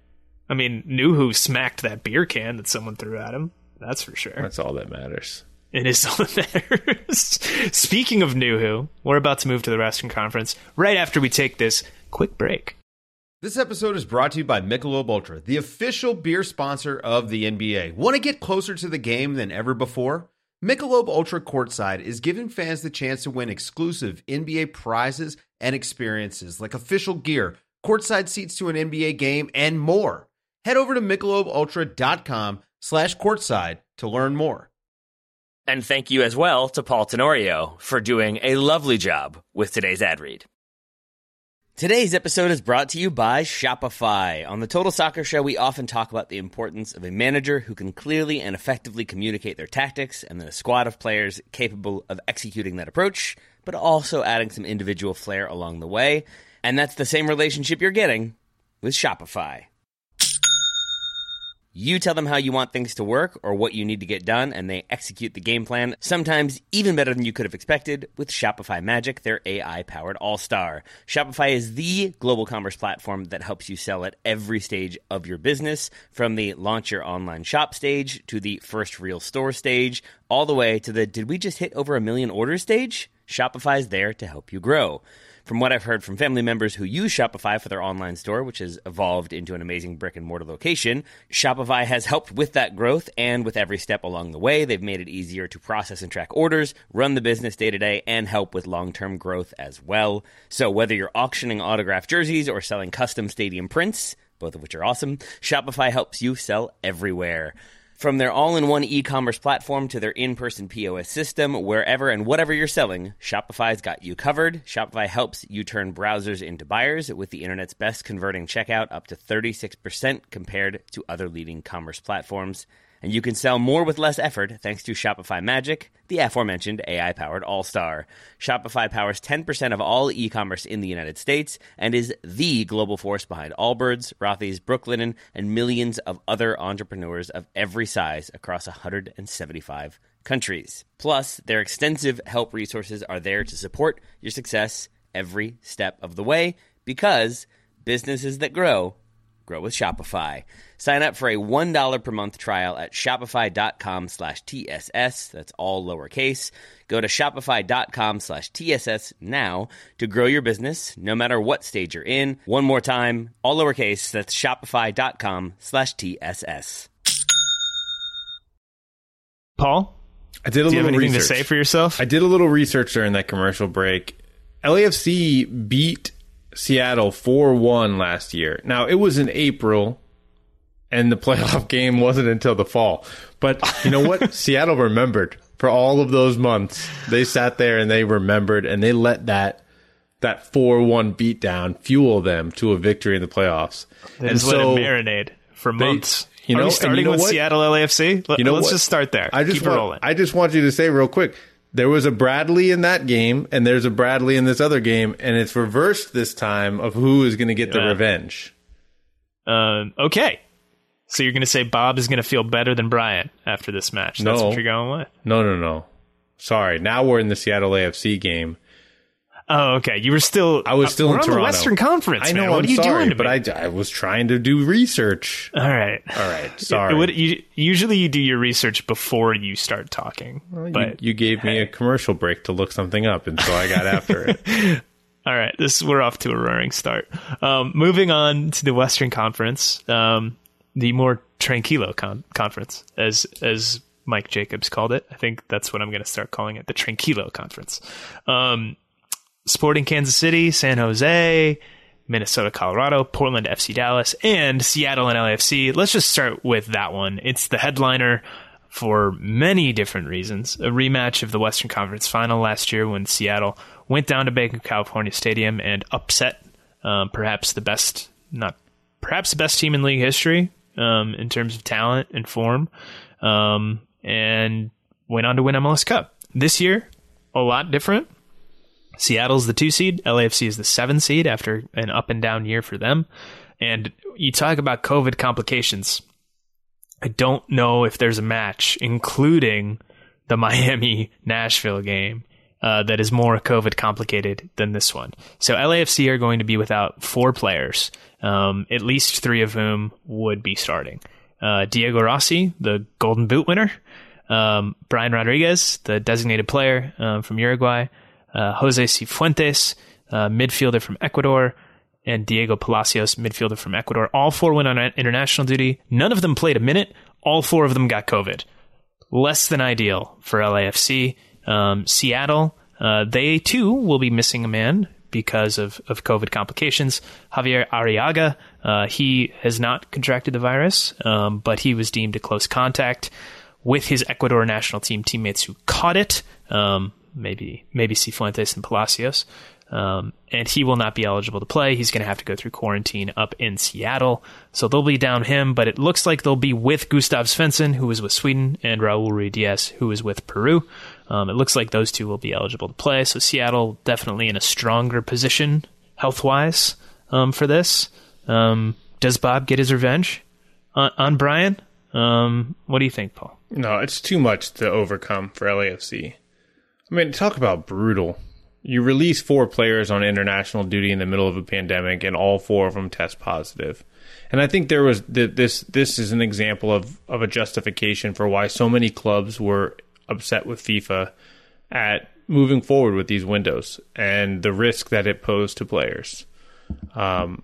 [SPEAKER 2] I mean, Nuhu smacked that beer can that someone threw at him. That's for sure.
[SPEAKER 3] That's all that matters.
[SPEAKER 2] It is all that matters. Speaking of Nuhu, we're about to move to the Western Conference right after we take this quick break.
[SPEAKER 5] This episode is brought to you by Michelob Ultra, the official beer sponsor of the N B A. Want to get closer to the game than ever before? Michelob Ultra Courtside is giving fans the chance to win exclusive N B A prizes and experiences like official gear, courtside seats to an N B A game, and more. Head over to michelobultra.com slash courtside to learn more.
[SPEAKER 4] And thank you as well to Paul Tenorio for doing a lovely job with today's ad read. Today's episode is brought to you by Shopify. On the Total Soccer Show, we often talk about the importance of a manager who can clearly and effectively communicate their tactics and then a squad of players capable of executing that approach, but also adding some individual flair along the way. And that's the same relationship you're getting with Shopify. You tell them how you want things to work or what you need to get done, and they execute the game plan, sometimes even better than you could have expected, with Shopify Magic, their A I-powered all-star. Shopify is the global commerce platform that helps you sell at every stage of your business, from the launch your online shop stage to the first real store stage, all the way to the did we just hit over a million orders stage? Shopify is there to help you grow. From what I've heard from family members who use Shopify for their online store, which has evolved into an amazing brick-and-mortar location, Shopify has helped with that growth, and with every step along the way, they've made it easier to process and track orders, run the business day-to-day, and help with long-term growth as well. So whether you're auctioning autographed jerseys or selling custom stadium prints, both of which are awesome, Shopify helps you sell everywhere. From their all-in-one e-commerce platform to their in-person P O S system, wherever and whatever you're selling, Shopify's got you covered. Shopify helps you turn browsers into buyers with the internet's best converting checkout, up to thirty-six percent compared to other leading commerce platforms. And you can sell more with less effort thanks to Shopify Magic, the aforementioned A I-powered all-star. Shopify powers ten percent of all e-commerce in the United States and is the global force behind Allbirds, Rothy's, Brooklinen, and millions of other entrepreneurs of every size across one hundred seventy-five countries. Plus, their extensive help resources are there to support your success every step of the way, because businesses that grow, grow with Shopify. Sign up for a one dollar per month trial at shopify.com slash TSS. That's all lowercase. Go to shopify.com slash TSS now to grow your business, no matter what stage you're in. One more time, all lowercase. That's shopify.com slash TSS.
[SPEAKER 2] Paul?
[SPEAKER 3] I did a
[SPEAKER 2] Do you
[SPEAKER 3] little
[SPEAKER 2] have anything
[SPEAKER 3] research.
[SPEAKER 2] to say for yourself?
[SPEAKER 3] I did a little research during that commercial break. L A F C beat Seattle four one last year. Now, it was in April, and the playoff game wasn't until the fall. But you know what? Seattle remembered. For all of those months, they sat there and they remembered, and they let that that four one beatdown fuel them to a victory in the playoffs.
[SPEAKER 2] They
[SPEAKER 3] and
[SPEAKER 2] just
[SPEAKER 3] so
[SPEAKER 2] let it marinate for
[SPEAKER 3] they,
[SPEAKER 2] months.
[SPEAKER 3] You know,
[SPEAKER 2] Are we starting
[SPEAKER 3] you know
[SPEAKER 2] with
[SPEAKER 3] what?
[SPEAKER 2] Seattle L A F C? Let,
[SPEAKER 3] you know
[SPEAKER 2] let's
[SPEAKER 3] what?
[SPEAKER 2] just start there.
[SPEAKER 3] I just
[SPEAKER 2] Keep
[SPEAKER 3] want,
[SPEAKER 2] it rolling.
[SPEAKER 3] I just want you to say real quick, there was a Bradley in that game, and there's a Bradley in this other game, and it's reversed this time of who is going to get the
[SPEAKER 2] Yeah.
[SPEAKER 3] revenge.
[SPEAKER 2] Um, okay. So you're going to say Bob is going to feel better than Brian after this match. That's
[SPEAKER 3] No.
[SPEAKER 2] what you're going with?
[SPEAKER 3] No, no, no. Sorry. Now we're in the Seattle A F C game.
[SPEAKER 2] Oh, okay. You were still...
[SPEAKER 3] I was still
[SPEAKER 2] we're
[SPEAKER 3] in
[SPEAKER 2] on
[SPEAKER 3] Toronto.
[SPEAKER 2] the Western Conference,
[SPEAKER 3] I know,
[SPEAKER 2] man. What
[SPEAKER 3] I'm
[SPEAKER 2] are you
[SPEAKER 3] sorry,
[SPEAKER 2] doing to
[SPEAKER 3] but
[SPEAKER 2] me?
[SPEAKER 3] I, I was trying to do research.
[SPEAKER 2] All right.
[SPEAKER 3] All right, sorry.
[SPEAKER 2] It would- you- usually you do your research before you start talking.
[SPEAKER 3] Well, you,
[SPEAKER 2] but
[SPEAKER 3] you gave me a commercial break to look something up, and so I got after it.
[SPEAKER 2] All right, this we're off to a roaring start. Um, moving on to the Western Conference, um, the more tranquilo con- conference, as as Mike Jacobs called it. I think that's what I'm going to start calling it, the Tranquilo Conference. Um, Sporting Kansas City, San Jose, Minnesota, Colorado, Portland, F C Dallas, and Seattle and L A F C. Let's just start with that one. It's the headliner for many different reasons. A rematch of the Western Conference Final last year when Seattle went down to Banc of California Stadium and upset um, perhaps the best, not perhaps the best team in league history um, in terms of talent and form, um, and went on to win M L S Cup. This year, a lot different. Seattle's the two seed. L A F C is the seven seed after an up and down year for them. And you talk about COVID complications. I don't know if there's a match, including the Miami-Nashville game, uh, that is more COVID complicated than this one. So L A F C are going to be without four players, um, at least three of whom would be starting. Uh, Diego Rossi, the Golden Boot winner. Um, Brian Rodriguez, the designated player um, from Uruguay. Uh, Jose Cifuentes, uh, midfielder from Ecuador, and Diego Palacios, midfielder from Ecuador. All four went on international duty. None of them played a minute. All four of them got COVID. Less than ideal for L A F C. Um, Seattle, uh, they too will be missing a man because of, of COVID complications. Javier Arriaga, uh, he has not contracted the virus, um, but he was deemed a close contact with his Ecuador national team teammates who caught it. Um, maybe maybe Cifuentes and Palacios, um, and he will not be eligible to play. He's going to have to go through quarantine up in Seattle, so they'll be down him, but it looks like they'll be with Gustav Svensson, who is with Sweden, and Raul Ruiz-Diaz, who is with Peru. Um, it looks like those two will be eligible to play, so Seattle definitely in a stronger position health-wise um, for this. Um, does Bob get his revenge on, on Brian? Um, what do you think, Paul?
[SPEAKER 3] No, it's too much to overcome for L A F C. I mean, talk about brutal. You release four players on international duty in the middle of a pandemic, and all four of them test positive. And I think there was this. This is an example of, of a justification for why so many clubs were upset with FIFA at moving forward with these windows and the risk that it posed to players. Um,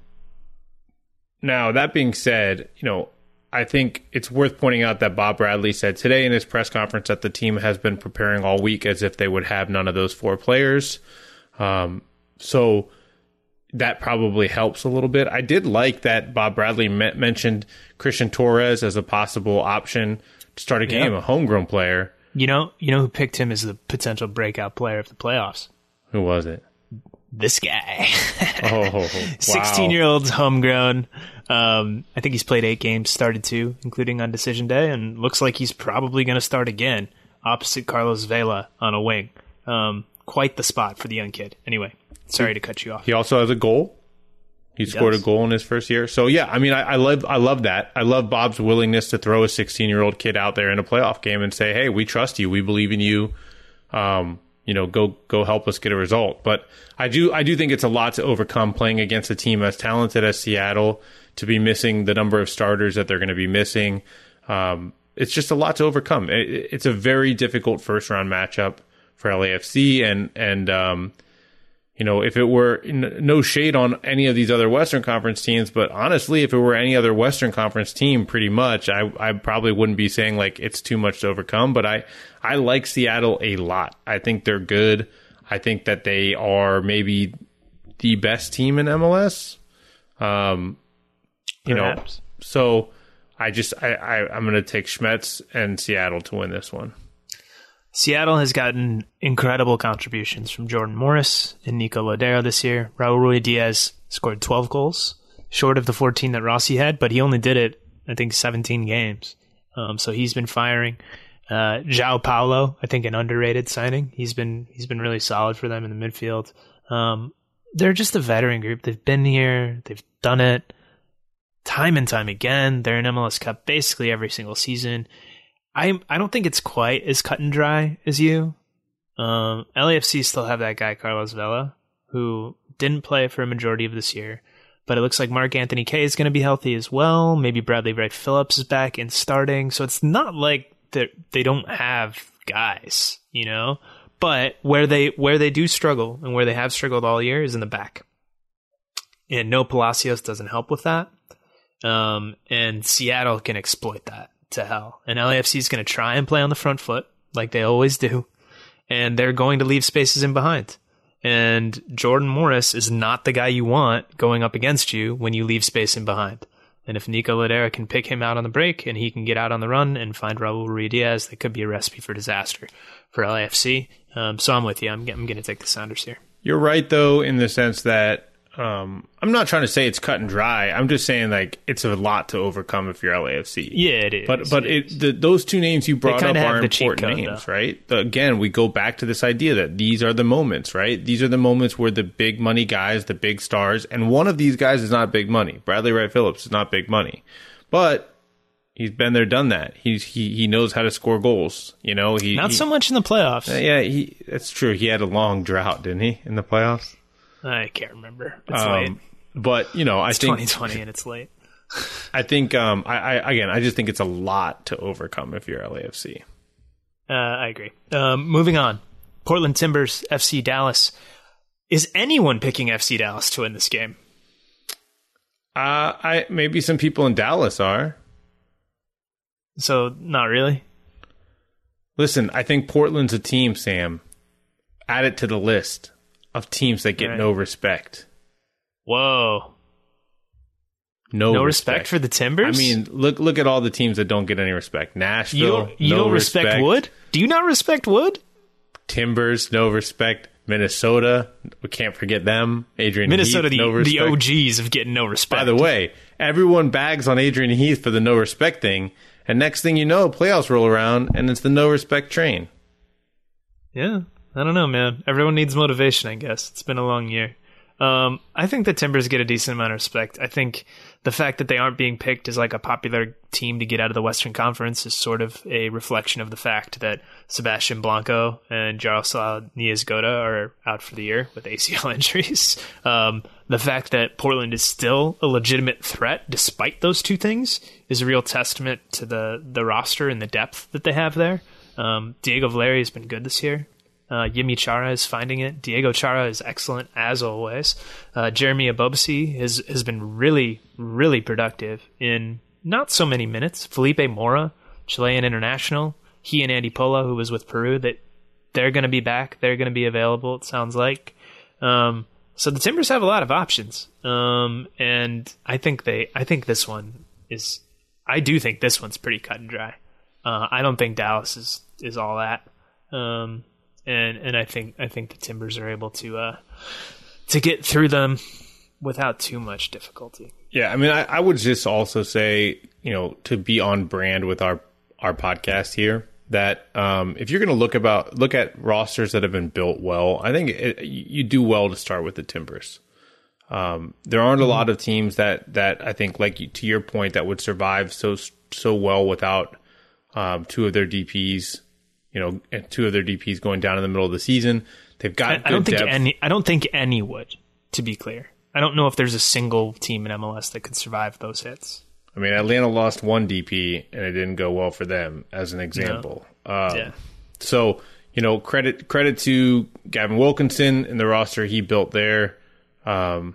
[SPEAKER 3] now, that being said, you know, I think it's worth pointing out that Bob Bradley said today in his press conference that the team has been preparing all week as if they would have none of those four players. Um, so that probably helps a little bit. I did like that Bob Bradley me- mentioned Christian Torres as a possible option to start a game,
[SPEAKER 2] Yeah.
[SPEAKER 3] a homegrown player.
[SPEAKER 2] You know, you know who picked him as the potential breakout player of the playoffs?
[SPEAKER 3] Who was it?
[SPEAKER 2] This guy.
[SPEAKER 3] Oh, wow.
[SPEAKER 2] sixteen-year-old homegrown. Um, I think he's played eight games, started two, including on decision day, and looks like he's probably going to start again opposite Carlos Vela on a wing. Um, quite the spot for the young kid. Anyway, sorry to cut you off.
[SPEAKER 3] He also has a goal. He,
[SPEAKER 2] He
[SPEAKER 3] scored
[SPEAKER 2] does.
[SPEAKER 3] a goal in his first year. So yeah, I mean, I, I love, I love that. I love Bob's willingness to throw a sixteen-year-old kid out there in a playoff game and say, "Hey, we trust you. We believe in you. Um, you know, go, go help us get a result." But I do, I do think it's a lot to overcome playing against a team as talented as Seattle, to be missing the number of starters that they're going to be missing. Um, it's just a lot to overcome. It, it's a very difficult first round matchup for L A F C, and and um, you know, if it were no shade on any of these other Western Conference teams, but honestly, if it were any other Western Conference team, pretty much, I, I probably wouldn't be saying like it's too much to overcome. But I, I like Seattle a lot. I think they're good. I think that they are maybe the best team in M L S. Um, you
[SPEAKER 2] Perhaps.
[SPEAKER 3] know, so I just I, I I'm going to take Schmetz and Seattle to win this one.
[SPEAKER 2] Seattle has gotten incredible contributions from Jordan Morris and Nico Lodero this year. Raul Ruidiaz scored twelve goals, short of the fourteen that Rossi had, but he only did it, I think, seventeen games. Um, so he's been firing. Uh, João Paulo, I think an underrated signing. He's been he's been really solid for them in the midfield. Um, they're just a veteran group. They've been here. They've done it time and time again. They're in M L S Cup basically every single season. I I don't think it's quite as cut and dry as you. Um, L A F C still have that guy, Carlos Vela, who didn't play for a majority of this year. But it looks like Mark Anthony Kaye is going to be healthy as well. Maybe Bradley Wright Phillips is back and starting. So it's not like that they don't have guys, you know? But where they where they do struggle and where they have struggled all year is in the back. And no Palacios doesn't help with that. Um, and Seattle can exploit that to hell. And L A F C is going to try and play on the front foot like they always do. And they're going to leave spaces in behind. And Jordan Morris is not the guy you want going up against you when you leave space in behind. And if Nico Lodero can pick him out on the break and he can get out on the run and find Raul Ruidiaz, that could be a recipe for disaster for L A F C. Um, so I'm with you. I'm, I'm going to take the Sounders here.
[SPEAKER 3] You're right, though, in the sense that um, I'm not trying to say it's cut and dry. I'm just saying, like, it's a lot to overcome if you're L A F C.
[SPEAKER 2] Yeah, it is.
[SPEAKER 3] But but
[SPEAKER 2] it
[SPEAKER 3] it, the, those two names you brought up are important
[SPEAKER 2] code,
[SPEAKER 3] names,
[SPEAKER 2] though.
[SPEAKER 3] right? Again, we go back to this idea that these are the moments, right? These are the moments where the big money guys, the big stars, and one of these guys is not big money. Bradley Wright Phillips is not big money. But he's been there, done that. He's he he knows how to score goals. You know, he
[SPEAKER 2] Not
[SPEAKER 3] he,
[SPEAKER 2] so much in the playoffs.
[SPEAKER 3] Yeah, he that's true. He had a long drought, didn't he, in the playoffs?
[SPEAKER 2] I can't remember. It's
[SPEAKER 3] Um,
[SPEAKER 2] late.
[SPEAKER 3] But you know, I
[SPEAKER 2] It's
[SPEAKER 3] think
[SPEAKER 2] twenty twenty and it's late.
[SPEAKER 3] I think um, I, I again, I just think it's a lot to overcome if you're L A F C.
[SPEAKER 2] Uh, I agree. Um, moving on. Portland Timbers, F C Dallas. Is anyone picking F C Dallas to win this game?
[SPEAKER 3] Uh, I maybe some people in Dallas are.
[SPEAKER 2] So, not really.
[SPEAKER 3] Listen, I think Portland's a team, Sam. Add it to the list of teams that get
[SPEAKER 2] Right.
[SPEAKER 3] no respect.
[SPEAKER 2] Whoa.
[SPEAKER 3] No,
[SPEAKER 2] No respect for the Timbers?
[SPEAKER 3] I mean, look look at all the teams that don't get any respect. Nashville,
[SPEAKER 2] you don't, you
[SPEAKER 3] no
[SPEAKER 2] don't respect, Wood? Do you not respect Wood?
[SPEAKER 3] Timbers, no respect. Minnesota, we can't forget them. Adrian
[SPEAKER 2] Minnesota,
[SPEAKER 3] Heath,
[SPEAKER 2] the,
[SPEAKER 3] no respect.
[SPEAKER 2] the O Gs of getting no respect.
[SPEAKER 3] By the way, everyone bags on Adrian Heath for the no respect thing, and next thing you know, playoffs roll around, and it's the no respect train.
[SPEAKER 2] Yeah, I don't know, man. Everyone needs motivation, I guess. It's been a long year. Um, I think the Timbers get a decent amount of respect. I think the fact that they aren't being picked as like a popular team to get out of the Western Conference is sort of a reflection of the fact that Sebastian Blanco and Jaroslav Niezgoda are out for the year with A C L injuries. Um, the fact that Portland is still a legitimate threat despite those two things is a real testament to the, the roster and the depth that they have there. Um, Diego Valeri has been good this year. Uh, Yimi Chara is finding it. Diego Chara is excellent, as always. Uh, Jeremy Abobasi has, has been really, really productive in not so many minutes. Felipe Mora, Chilean international. He and Andy Pola, who was with Peru, that they're going to be back. They're going to be available, it sounds like. Um, so the Timbers have a lot of options. Um, and I think they, I think this one is, I do think this one's pretty cut and dry. Uh, I don't think Dallas is, is all that. Um, And and I think I think the Timbers are able to uh, to get through them without too much difficulty.
[SPEAKER 3] Yeah, I mean, I, I would just also say, you know, to be on brand with our our podcast here, that um, if you're going to look about look at rosters that have been built well, I think it, you do well to start with the Timbers. Um, there aren't a lot of teams that that I think, like you, to your point, that would survive so so well without um, two of their D Ps. You know, and two of their D Ps going down in the middle of the season. They've got.
[SPEAKER 2] I,
[SPEAKER 3] good
[SPEAKER 2] I don't think
[SPEAKER 3] depth.
[SPEAKER 2] any. I don't think any would. To be clear, I don't know if there's a single team in M L S that could survive those hits.
[SPEAKER 3] I mean, Atlanta lost one D P and it didn't go well for them, as an example. No. Um,
[SPEAKER 2] yeah.
[SPEAKER 3] So you know, credit credit to Gavin Wilkinson and the roster he built there. Um,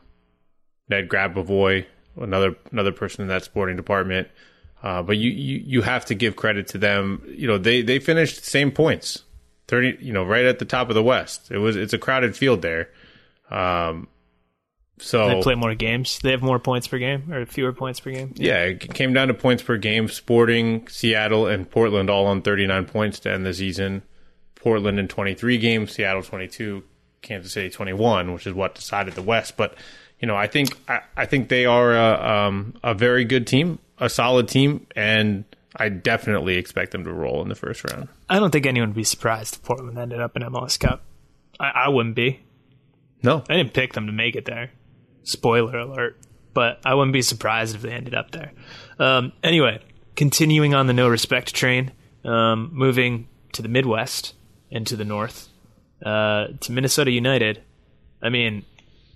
[SPEAKER 3] Ned Grabavoy, another another person in that sporting department. Uh, but you, you, you have to give credit to them. You know, they, they finished the same points, thirty. You know, right at the top of the West. It was it's a crowded field there, um, So
[SPEAKER 2] they play more games. They have more points per game or fewer points per game.
[SPEAKER 3] Yeah, it came down to points per game. Sporting, Seattle, and Portland all on thirty-nine points to end the season. Portland in twenty-three games, Seattle twenty-two, Kansas City twenty-one, which is what decided the West. But you know, I think I, I think they are a, um, a very good team, a solid team, and I definitely expect them to roll in the first round.
[SPEAKER 2] I don't think anyone would be surprised if Portland ended up in M L S Cup. I, I wouldn't be.
[SPEAKER 3] No,
[SPEAKER 2] I didn't pick them to make it there. Spoiler alert. But I wouldn't be surprised if they ended up there. Um, anyway, continuing on the no respect train, um, moving to the Midwest and to the North, uh, to Minnesota United. I mean,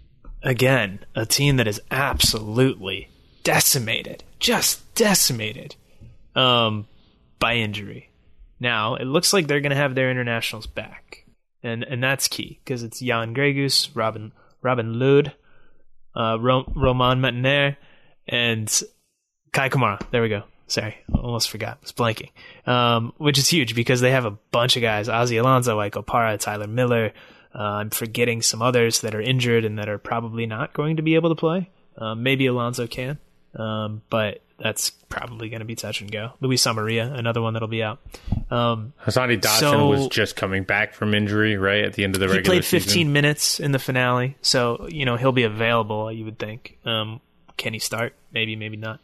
[SPEAKER 2] again, a team that is absolutely decimated, just decimated um, by injury. Now, it looks like they're going to have their internationals back. And and that's key, because it's Jan Gregus, Robin Robin Lod, uh, Ro- Roman Metanire, and Kai Kamara. There we go. Sorry, almost forgot. I was blanking. Um, which is huge, because they have a bunch of guys. Ozzy Alonso, Ike Opara, Tyler Miller. Uh, I'm forgetting some others that are injured and that are probably not going to be able to play. Um, maybe Alonso can, um, but that's probably going to be touch and go. Luis Samaria, another one that'll be out. Um,
[SPEAKER 3] Hassani Dotson
[SPEAKER 2] so,
[SPEAKER 3] was just coming back from injury, right, at the end of the
[SPEAKER 2] he
[SPEAKER 3] regular season.
[SPEAKER 2] He played fifteen season. minutes in the finale, so, you know, he'll be available, you would think. Um, can he start? Maybe, maybe not.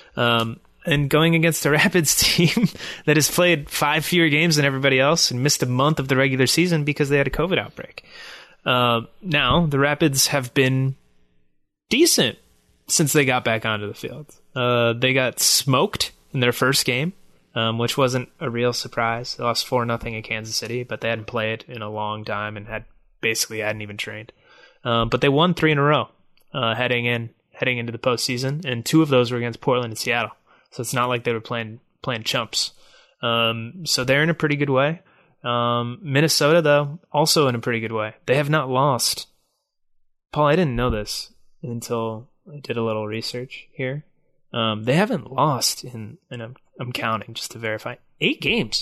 [SPEAKER 2] Um, and going against the Rapids team that has played five fewer games than everybody else and missed a month of the regular season because they had a COVID outbreak. Uh, now, the Rapids have been decent since they got back onto the field. Uh, they got smoked in their first game, um, which wasn't a real surprise. They lost four nothing in Kansas City, but they hadn't played in a long time and had basically hadn't even trained. Um, but they won three in a row uh, heading in heading into the postseason, and two of those were against Portland and Seattle. So it's not like they were playing playing chumps. Um, so they're in a pretty good way. Um, Minnesota, though, also in a pretty good way. They have not lost. Paul, I didn't know this until I did a little research here. Um, they haven't lost in, and I'm, I'm counting just to verify, eight games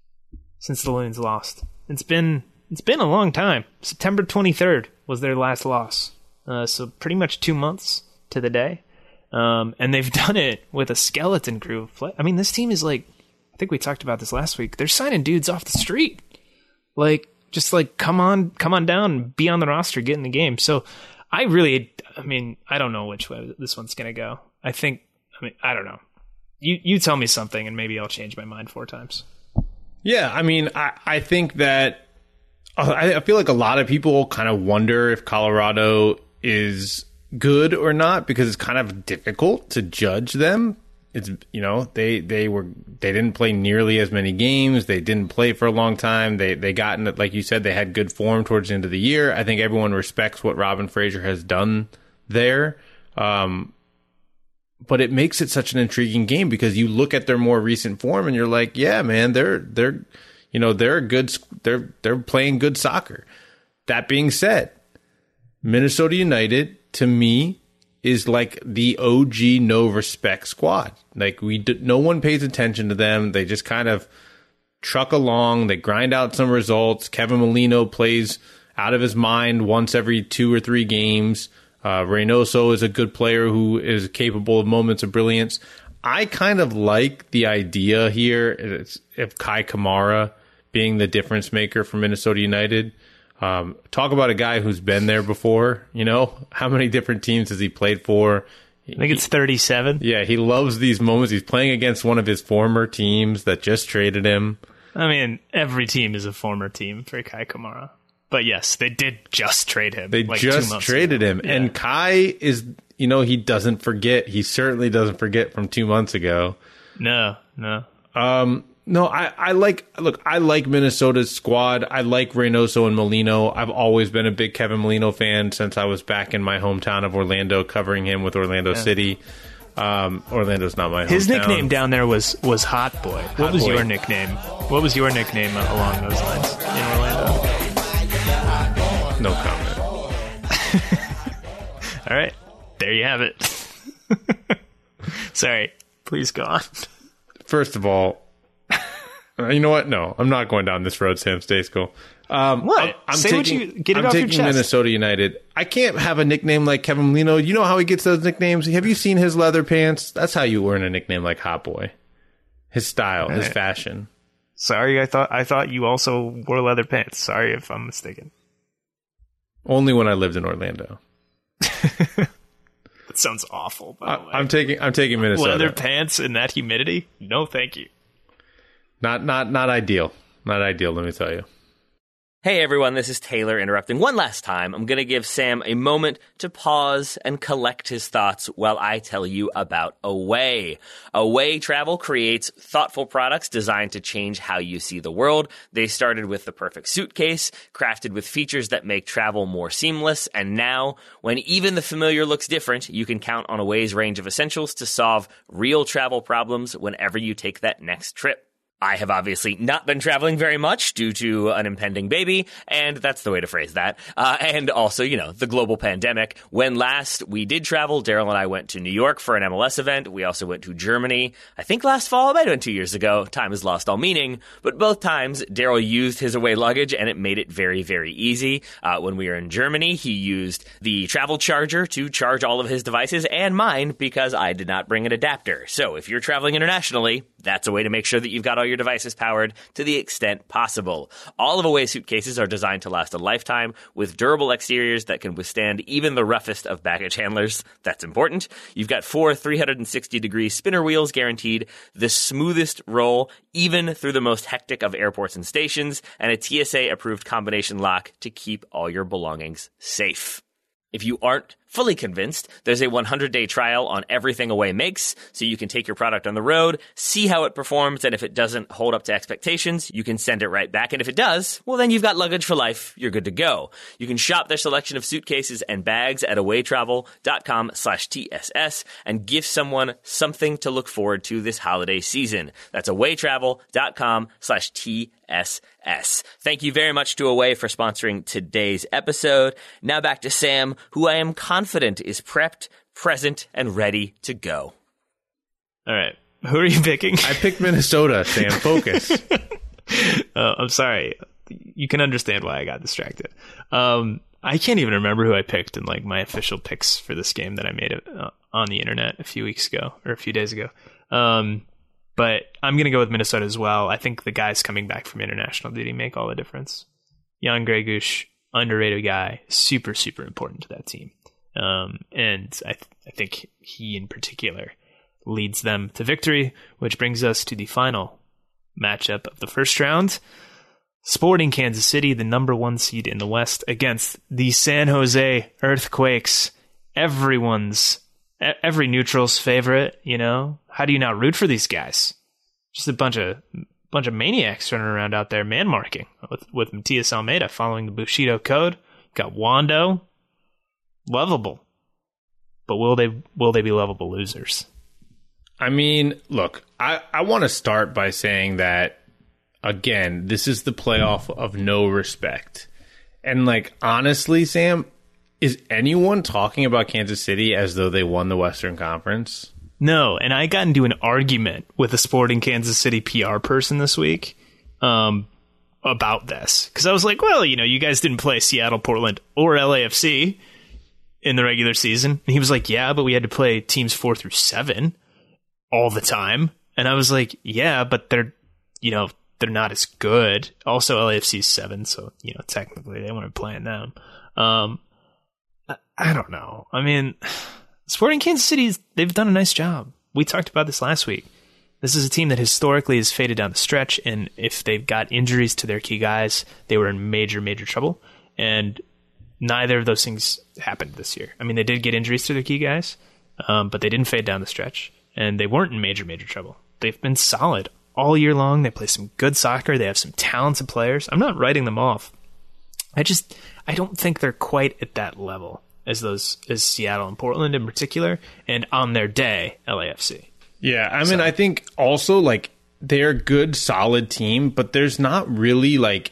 [SPEAKER 2] since the Loons lost. It's been it's been a long time. September twenty-third was their last loss. Uh, so pretty much two months to the day. Um, and they've done it with a skeleton crew of play. I mean, this team is like, I think we talked about this last week. They're signing dudes off the street. Like, just like, come on, come on down and be on the roster, get in the game. So I really, I mean, I don't know which way this one's going to go. I think, I mean, I don't know. You you tell me something and maybe I'll change my mind four times.
[SPEAKER 3] Yeah, I mean, I, I think that, I, I feel like a lot of people kind of wonder if Colorado is good or not, because it's kind of difficult to judge them. It's, you know, they they were they didn't play nearly as many games. They didn't play for a long time. They they got in it, like you said, they had good form towards the end of the year. I think everyone respects what Robin Fraser has done there. Um, but it makes it such an intriguing game, because you look at their more recent form and you're like, yeah, man, they're they're you know, they're good they're they're playing good soccer. That being said, Minnesota United, to me, is like the O G no respect squad. Like, we do, no one pays attention to them. They just kind of truck along. They grind out some results. Kevin Molino plays out of his mind once every two or three games. Uh, Reynoso is a good player who is capable of moments of brilliance. I kind of like the idea here of Kai Kamara being the difference maker for Minnesota United. Um, talk about a guy who's been there before. You know, how many different teams has he played for?
[SPEAKER 2] I think it's thirty-seven.
[SPEAKER 3] Yeah, he loves these moments. He's playing against one of his former teams that just traded him.
[SPEAKER 2] I mean, every team is a former team for Kai Kamara. But yes, they did just trade him.
[SPEAKER 3] They
[SPEAKER 2] like
[SPEAKER 3] just
[SPEAKER 2] two months
[SPEAKER 3] traded
[SPEAKER 2] ago.
[SPEAKER 3] him.
[SPEAKER 2] Yeah.
[SPEAKER 3] And Kai is, you know, he doesn't forget. He certainly doesn't forget from two months ago.
[SPEAKER 2] No, no.
[SPEAKER 3] Um, no, I, I like, look, I like Minnesota's squad. I like Reynoso and Molino. I've always been a big Kevin Molino fan since I was back in my hometown of Orlando, covering him with Orlando yeah. City. Um, Orlando's not my hometown.
[SPEAKER 2] His nickname down there was, was Hot Boy. What
[SPEAKER 3] Hot
[SPEAKER 2] was
[SPEAKER 3] Boy.
[SPEAKER 2] your nickname? What was your nickname along those lines in Orlando?
[SPEAKER 3] No comment.
[SPEAKER 2] All right. There you have it. Sorry. Please go on.
[SPEAKER 3] First of all, you know what? No, I'm not going down this road, Sam Stejskal. Um,
[SPEAKER 2] What?
[SPEAKER 3] I'm, I'm
[SPEAKER 2] Say
[SPEAKER 3] taking,
[SPEAKER 2] what you- get it
[SPEAKER 3] I'm
[SPEAKER 2] off your
[SPEAKER 3] taking
[SPEAKER 2] chest.
[SPEAKER 3] Minnesota United. I can't have a nickname like Kevin Molino. You know how he gets those nicknames? Have you seen his leather pants? That's how you earn a nickname like Hot Boy. His style, his
[SPEAKER 2] Right.
[SPEAKER 3] fashion.
[SPEAKER 2] Sorry, I thought I thought you also wore leather pants. Sorry if I'm mistaken.
[SPEAKER 3] Only when I lived in Orlando.
[SPEAKER 2] That sounds awful. By the way,
[SPEAKER 3] I, I'm taking I'm taking Minnesota.
[SPEAKER 2] leather pants in that humidity? No, thank you.
[SPEAKER 3] Not not not ideal. Not ideal, let me tell you.
[SPEAKER 4] Hey everyone, this is Taylor interrupting one last time. I'm going to give Sam a moment to pause and collect his thoughts while I tell you about Away. Away Travel creates thoughtful products designed to change how you see the world. They started with the perfect suitcase, crafted with features that make travel more seamless, and now, when even the familiar looks different, you can count on Away's range of essentials to solve real travel problems whenever you take that next trip. I have obviously not been traveling very much due to an impending baby, and that's the way to phrase that. Uh, and also, you know, the global pandemic. When last we did travel, Daryl and I went to New York for an M L S event. We also went to Germany. I think last fall, it might have been two years ago. Time has lost all meaning. But both times, Daryl used his Away luggage, and it made it very, very easy. Uh, when we were in Germany, he used the travel charger to charge all of his devices and mine because I did not bring an adapter. So if you're traveling internationally, that's a way to make sure that you've got all your devices powered to the extent possible. All of Away suitcases are designed to last a lifetime with durable exteriors that can withstand even the roughest of baggage handlers. That's important. You've got four three hundred sixty degree spinner wheels guaranteed, the smoothest roll even through the most hectic of airports and stations, and a T S A approved combination lock to keep all your belongings safe. If you aren't fully convinced, there's a one hundred day trial on everything Away makes, so you can take your product on the road, see how it performs, and if it doesn't hold up to expectations, you can send it right back. And if it does, well, then you've got luggage for life. You're good to go. You can shop their selection of suitcases and bags at awaytravel.com slash TSS and give someone something to look forward to this holiday season. That's awaytravel.com slash TSS. Thank you very much to Away for sponsoring today's episode. Now back to Sam, who I am confident is prepped, present, and ready to go.
[SPEAKER 2] All right, who are you picking?
[SPEAKER 3] I picked Minnesota, Sam. Focus.
[SPEAKER 2] uh, I'm sorry. You can understand why I got distracted. Um, I can't even remember who I picked in like my official picks for this game that I made uh, on the internet a few weeks ago or a few days ago. Um, but I'm going to go with Minnesota as well. I think the guys coming back from international duty make all the difference. Jan Gregush, underrated guy, super, super important to that team. Um, and I, th- I think he in particular leads them to victory, which brings us to the final matchup of the first round. Sporting Kansas City, the number one seed in the West, against the San Jose Earthquakes. Everyone's, every neutral's favorite, you know? How do you not root for these guys? Just a bunch of bunch of maniacs running around out there man-marking with, with Matias Almeida following the Bushido code. Got Wando. Lovable. But will they will they be lovable losers?
[SPEAKER 3] I mean, look, I, I want to start by saying that, again, this is the playoff of no respect. And, like, honestly, Sam, is anyone talking about Kansas City as though they won the Western Conference?
[SPEAKER 2] No, and I got into an argument with a Sporting Kansas City P R person this week um, about this. Because I was like, well, you know, you guys didn't play Seattle, Portland, or L A F C in the regular season. And he was like, yeah, but we had to play teams four through seven all the time. And I was like, yeah, but they're, you know, they're not as good. Also, L A F C's seven, so, you know, technically they weren't playing them. Um, I, I don't know. I mean, Sporting Kansas City, they've done a nice job. We talked about this last week. This is a team that historically has faded down the stretch, and if they've got injuries to their key guys, they were in major, major trouble. And neither of those things happened this year. I mean, they did get injuries to their key guys, um, but they didn't fade down the stretch, and they weren't in major, major trouble. They've been solid all year long. They play some good soccer. They have some talented players. I'm not writing them off. I just, I don't think they're quite at that level as those, as Seattle and Portland in particular, and on their day, L A F C.
[SPEAKER 3] Yeah, I mean, so. I think also, like, they're a good, solid team, but there's not really, like,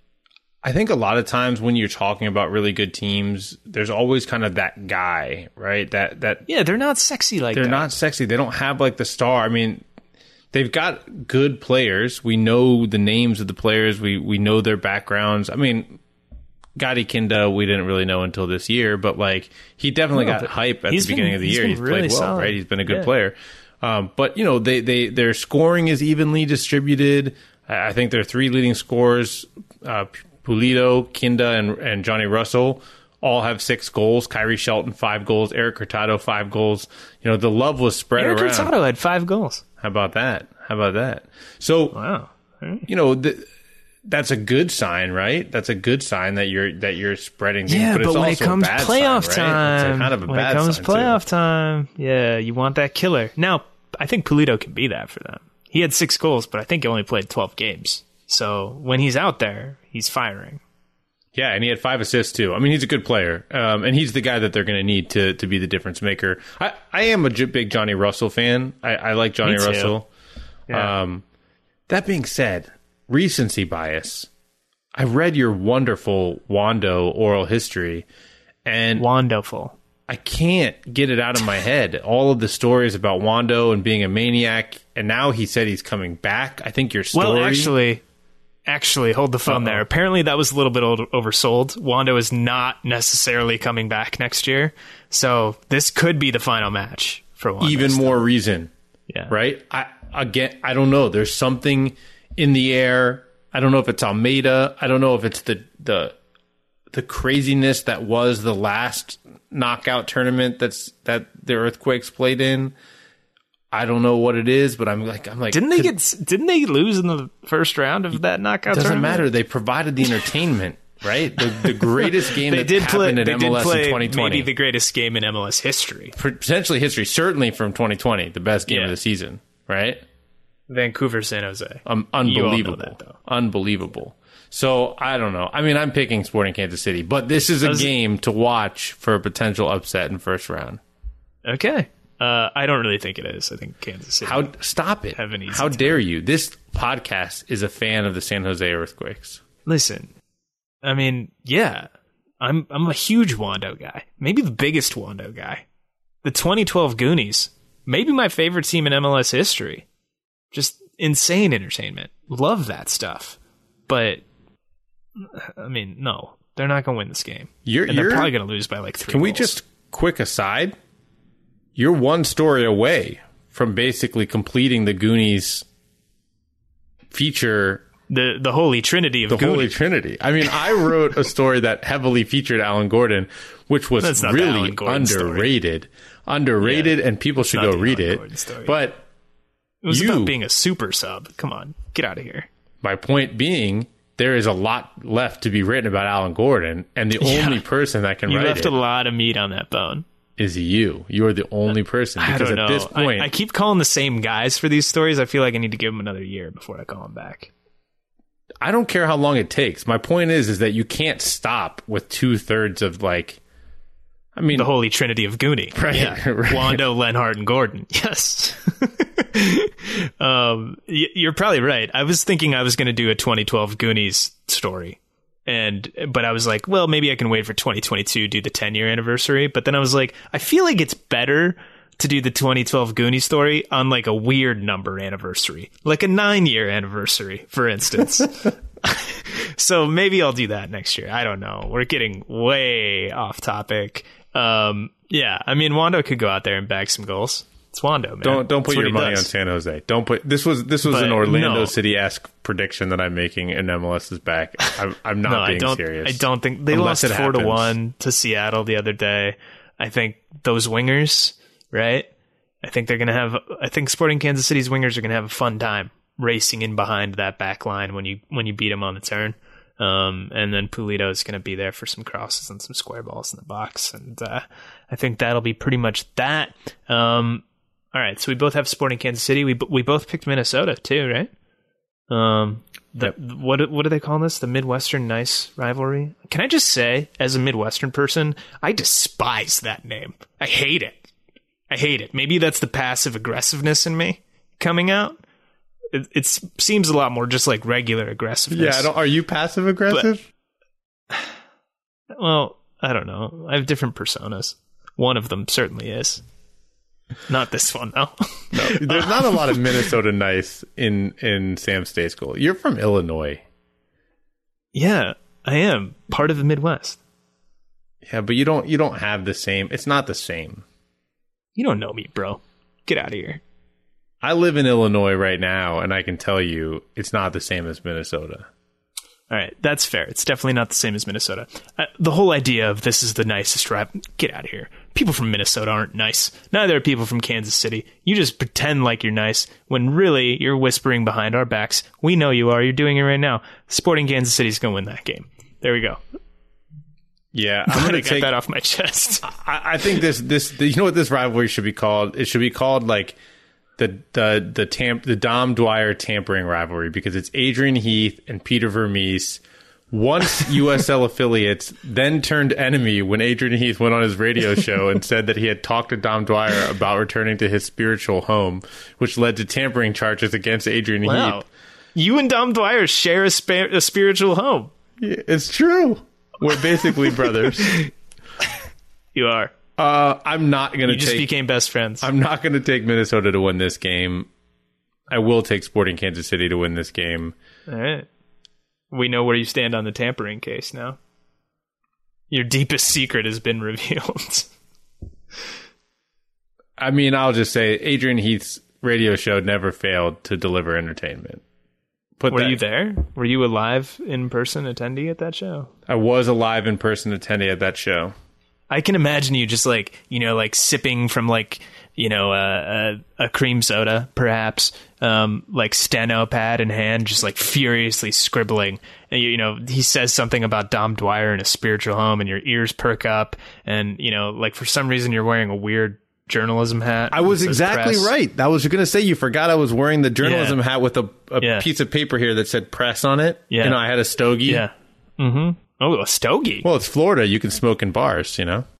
[SPEAKER 3] I think a lot of times when you're talking about really good teams, there's always kind of that guy, right? That that
[SPEAKER 2] yeah, they're not sexy like
[SPEAKER 3] they're
[SPEAKER 2] that.
[SPEAKER 3] not sexy. They don't have like the star. I mean, they've got good players. We know the names of the players. We we know their backgrounds. I mean, Gadi Kinda, we didn't really know until this year, but like he definitely
[SPEAKER 2] No,
[SPEAKER 3] got hype at the
[SPEAKER 2] he's
[SPEAKER 3] beginning
[SPEAKER 2] been-
[SPEAKER 3] of the
[SPEAKER 2] he's
[SPEAKER 3] year.
[SPEAKER 2] been
[SPEAKER 3] He's
[SPEAKER 2] really
[SPEAKER 3] played well,
[SPEAKER 2] solid.
[SPEAKER 3] right? He's been a good
[SPEAKER 2] Yeah.
[SPEAKER 3] player. Um, but you know, they they their scoring is evenly distributed. I I think their three leading scorers, uh, Pulido, Kinda, and and Johnny Russell, all have six goals. Kyrie Shelton five goals. Eric Hurtado five goals. You know, the love was spread
[SPEAKER 2] Eric
[SPEAKER 3] around.
[SPEAKER 2] Hurtado had five goals.
[SPEAKER 3] How about that? How about that? So
[SPEAKER 2] Wow.
[SPEAKER 3] you know, the, that's a good sign, right? That's a good sign that you're that you're spreading things.
[SPEAKER 2] Yeah,
[SPEAKER 3] but,
[SPEAKER 2] but,
[SPEAKER 3] it's
[SPEAKER 2] when it
[SPEAKER 3] also
[SPEAKER 2] comes
[SPEAKER 3] a bad
[SPEAKER 2] playoff
[SPEAKER 3] sign, right? It's a
[SPEAKER 2] time,
[SPEAKER 3] kind of a
[SPEAKER 2] when
[SPEAKER 3] bad
[SPEAKER 2] it comes
[SPEAKER 3] sign,
[SPEAKER 2] playoff
[SPEAKER 3] too.
[SPEAKER 2] time, yeah, you want that killer. Now, I think Pulido can be that for them. He had six goals, but I think he only played twelve games. So when he's out there, he's firing.
[SPEAKER 3] Yeah, and he had five assists too. I mean, he's a good player, um, and he's the guy that they're going to need to to be the difference maker. I, I am a j- big Johnny Russell fan. I, I like Johnny
[SPEAKER 2] Me too.
[SPEAKER 3] Russell.
[SPEAKER 2] Yeah.
[SPEAKER 3] Um, that being said, recency bias. I read your wonderful Wando oral history, and
[SPEAKER 2] Wonderful.
[SPEAKER 3] I can't get it out of my head. All of the stories about Wando and being a maniac, and now he said he's coming back. I think your story.
[SPEAKER 2] Well, actually, actually, hold the phone
[SPEAKER 3] Uh-oh.
[SPEAKER 2] there. Apparently, that was a little bit old, oversold. Wando is not necessarily coming back next year, so this could be the final match for Wando.
[SPEAKER 3] even
[SPEAKER 2] still.
[SPEAKER 3] more reason,
[SPEAKER 2] yeah.
[SPEAKER 3] right? I again, I don't know. There's something in the air. I don't know if it's Almeida. I don't know if it's the the the craziness that was the last knockout tournament that's that the Earthquakes played in. I don't know what it is, but I'm like, I'm like,
[SPEAKER 2] Didn't they
[SPEAKER 3] could-
[SPEAKER 2] get? Didn't they lose in the first round of that knockout?
[SPEAKER 3] It doesn't
[SPEAKER 2] tournament?
[SPEAKER 3] matter. They provided the entertainment, right? The, the greatest game
[SPEAKER 2] They
[SPEAKER 3] that
[SPEAKER 2] did play.
[SPEAKER 3] happened
[SPEAKER 2] They
[SPEAKER 3] in
[SPEAKER 2] did
[SPEAKER 3] M L S
[SPEAKER 2] play
[SPEAKER 3] in twenty twenty.
[SPEAKER 2] maybe the greatest game in M L S history.
[SPEAKER 3] Potentially history, certainly from twenty twenty, the best game
[SPEAKER 2] Yeah.
[SPEAKER 3] of the season, right?
[SPEAKER 2] Vancouver, San Jose.
[SPEAKER 3] Um,
[SPEAKER 2] You all know
[SPEAKER 3] unbelievable.
[SPEAKER 2] that, though.
[SPEAKER 3] Unbelievable. So, I don't know. I mean, I'm picking Sporting Kansas City, but this is a
[SPEAKER 2] Does-
[SPEAKER 3] game to watch for a potential upset in first round.
[SPEAKER 2] Okay. Uh, I don't really think it is. I think Kansas City.
[SPEAKER 3] How Stop it.
[SPEAKER 2] Have an easy
[SPEAKER 3] How
[SPEAKER 2] time.
[SPEAKER 3] dare you? This podcast is a fan of the San Jose Earthquakes.
[SPEAKER 2] Listen, I mean, yeah, I'm I'm a huge Wando guy. Maybe the biggest Wando guy. The twenty twelve Goonies, maybe my favorite team in M L S history. Just insane entertainment. Love that stuff. But I mean, no, they're not going to win this game.
[SPEAKER 3] You're,
[SPEAKER 2] and
[SPEAKER 3] you're,
[SPEAKER 2] they're probably going to lose by like three.
[SPEAKER 3] Can we
[SPEAKER 2] goals.
[SPEAKER 3] just quick aside? You're one story away from basically completing the Goonies feature,
[SPEAKER 2] the the holy trinity of
[SPEAKER 3] the
[SPEAKER 2] Goonies?
[SPEAKER 3] Holy Trinity. I mean, I wrote a story that heavily featured Alan Gordon, which was
[SPEAKER 2] That's not the
[SPEAKER 3] really
[SPEAKER 2] Alan Gordon story.
[SPEAKER 3] underrated, underrated,
[SPEAKER 2] Yeah,
[SPEAKER 3] and people should
[SPEAKER 2] not
[SPEAKER 3] go
[SPEAKER 2] the
[SPEAKER 3] read
[SPEAKER 2] Alan
[SPEAKER 3] it.
[SPEAKER 2] Gordon story.
[SPEAKER 3] But
[SPEAKER 2] It was
[SPEAKER 3] you-
[SPEAKER 2] about being a super sub. Come on, get out of here.
[SPEAKER 3] my point being, there is a lot left to be written about Alan Gordon, and the
[SPEAKER 2] Yeah.
[SPEAKER 3] only person that can
[SPEAKER 2] You
[SPEAKER 3] write
[SPEAKER 2] left
[SPEAKER 3] it
[SPEAKER 2] a lot of meat on that bone.
[SPEAKER 3] is you. You are the only person.
[SPEAKER 2] I
[SPEAKER 3] Because
[SPEAKER 2] don't
[SPEAKER 3] at
[SPEAKER 2] know.
[SPEAKER 3] this point,
[SPEAKER 2] I, I keep calling the same guys for these stories. I feel like I need to give them another year before I call them back.
[SPEAKER 3] I don't care how long it takes. My point is, is that you can't stop with two thirds of like, I mean,
[SPEAKER 2] The holy trinity of Goonie.
[SPEAKER 3] Right,
[SPEAKER 2] Yeah.
[SPEAKER 3] right.
[SPEAKER 2] Wando, Lenhart, and Gordon. Yes. um, y- you're probably right. I was thinking I was going to do a twenty twelve Goonies story. And, but I was like, well, maybe I can wait for twenty twenty-two, do the ten year anniversary. But then I was like, I feel like it's better to do the twenty twelve Goonies story on like a weird number anniversary, like a nine year anniversary, for instance. So maybe I'll do that next year. I don't know. We're getting way off topic. Um, yeah, I mean, Wando could go out there and bag some goals. It's Wando, man.
[SPEAKER 3] don't don't put
[SPEAKER 2] That's what
[SPEAKER 3] your
[SPEAKER 2] he
[SPEAKER 3] money
[SPEAKER 2] does.
[SPEAKER 3] on San Jose. Don't put this was this was
[SPEAKER 2] But
[SPEAKER 3] an Orlando
[SPEAKER 2] no.
[SPEAKER 3] City esque prediction that I'm making, and M L S is back. I'm, I'm not
[SPEAKER 2] No,
[SPEAKER 3] being
[SPEAKER 2] I don't.
[SPEAKER 3] serious.
[SPEAKER 2] I don't think they
[SPEAKER 3] Unless
[SPEAKER 2] lost
[SPEAKER 3] it
[SPEAKER 2] four to
[SPEAKER 3] happens.
[SPEAKER 2] one to Seattle the other day. I think those wingers, right? I think they're gonna have. I think Sporting Kansas City's wingers are gonna have a fun time racing in behind that back line when you when you beat them on the turn. Um, and then Pulido is going to be there for some crosses and some square balls in the box. And uh, I think that'll be pretty much that. Um, all right, so we both have Sporting Kansas City. We we both picked Minnesota too, right? Um, the, what what do they call this? The Midwestern Nice rivalry? Can I just say, as a Midwestern person, I despise that name. I hate it. I hate it. Maybe that's the passive aggressiveness in me coming out. It, it seems a lot more just like regular aggressiveness.
[SPEAKER 3] Yeah, I don't, are you passive aggressive?
[SPEAKER 2] Well, I don't know. I have different personas. One of them certainly is. Not this one, though.
[SPEAKER 3] No, there's not a lot of Minnesota nice in, in Sam Stejskal. You're from Illinois.
[SPEAKER 2] Yeah, I am. Part of the Midwest.
[SPEAKER 3] Yeah, but you don't you don't have the same. It's not the same.
[SPEAKER 2] You don't know me, bro. Get out of here.
[SPEAKER 3] I live in Illinois right now, and I can tell you it's not the same as Minnesota.
[SPEAKER 2] All right, that's fair. It's definitely not the same as Minnesota. Uh, the whole idea of this is the nicest rap, get out of here. People from Minnesota aren't nice. Neither are people from Kansas City. You just pretend like you're nice when really you're whispering behind our backs. We know you are. You're doing it right now. Sporting Kansas City's going to win that game. There we go.
[SPEAKER 3] Yeah, I'm going to
[SPEAKER 2] take that off my chest.
[SPEAKER 3] I, I think this this the, you know what this rivalry should be called? It should be called like the the the tamp the Dom Dwyer tampering rivalry, because it's Adrian Heath and Peter Vermees, once U S L affiliates, then turned enemy when Adrian Heath went on his radio show and said that he had talked to Dom Dwyer about returning to his spiritual home, which led to tampering charges against Adrian
[SPEAKER 2] wow.
[SPEAKER 3] Heath.
[SPEAKER 2] You and Dom Dwyer share a, spa- a spiritual home.
[SPEAKER 3] Yeah, it's true. We're basically brothers.
[SPEAKER 2] You are.
[SPEAKER 3] Uh, I'm not going to take...
[SPEAKER 2] You just became best friends.
[SPEAKER 3] I'm not going to take Minnesota to win this game. I will take Sporting Kansas City to win this game.
[SPEAKER 2] All right. We know where you stand on the tampering case now. Your deepest secret has been revealed.
[SPEAKER 3] I mean, I'll just say Adrian Heath's radio show never failed to deliver entertainment. Put
[SPEAKER 2] Were
[SPEAKER 3] that,
[SPEAKER 2] you there? Were you a live in-person attendee at that show?
[SPEAKER 3] I was a live in-person attendee at that show.
[SPEAKER 2] I can imagine you just like, you know, like sipping from like, you know, a, a, a cream soda, perhaps, um, like steno pad in hand, just like furiously scribbling. And, you, you know, he says something about Dom Dwyer in a spiritual home and your ears perk up. And, you know, like for some reason you're wearing a weird journalism hat.
[SPEAKER 3] I was exactly
[SPEAKER 2] press.
[SPEAKER 3] right. I was going to say, you forgot I was wearing the journalism
[SPEAKER 2] yeah.
[SPEAKER 3] hat with a, a
[SPEAKER 2] yeah.
[SPEAKER 3] piece of paper here that said press on it.
[SPEAKER 2] Yeah.
[SPEAKER 3] You know, I had a stogie.
[SPEAKER 2] Yeah. Mm-hmm. Oh, a stogie.
[SPEAKER 3] Well, it's Florida. You can smoke in bars, you know?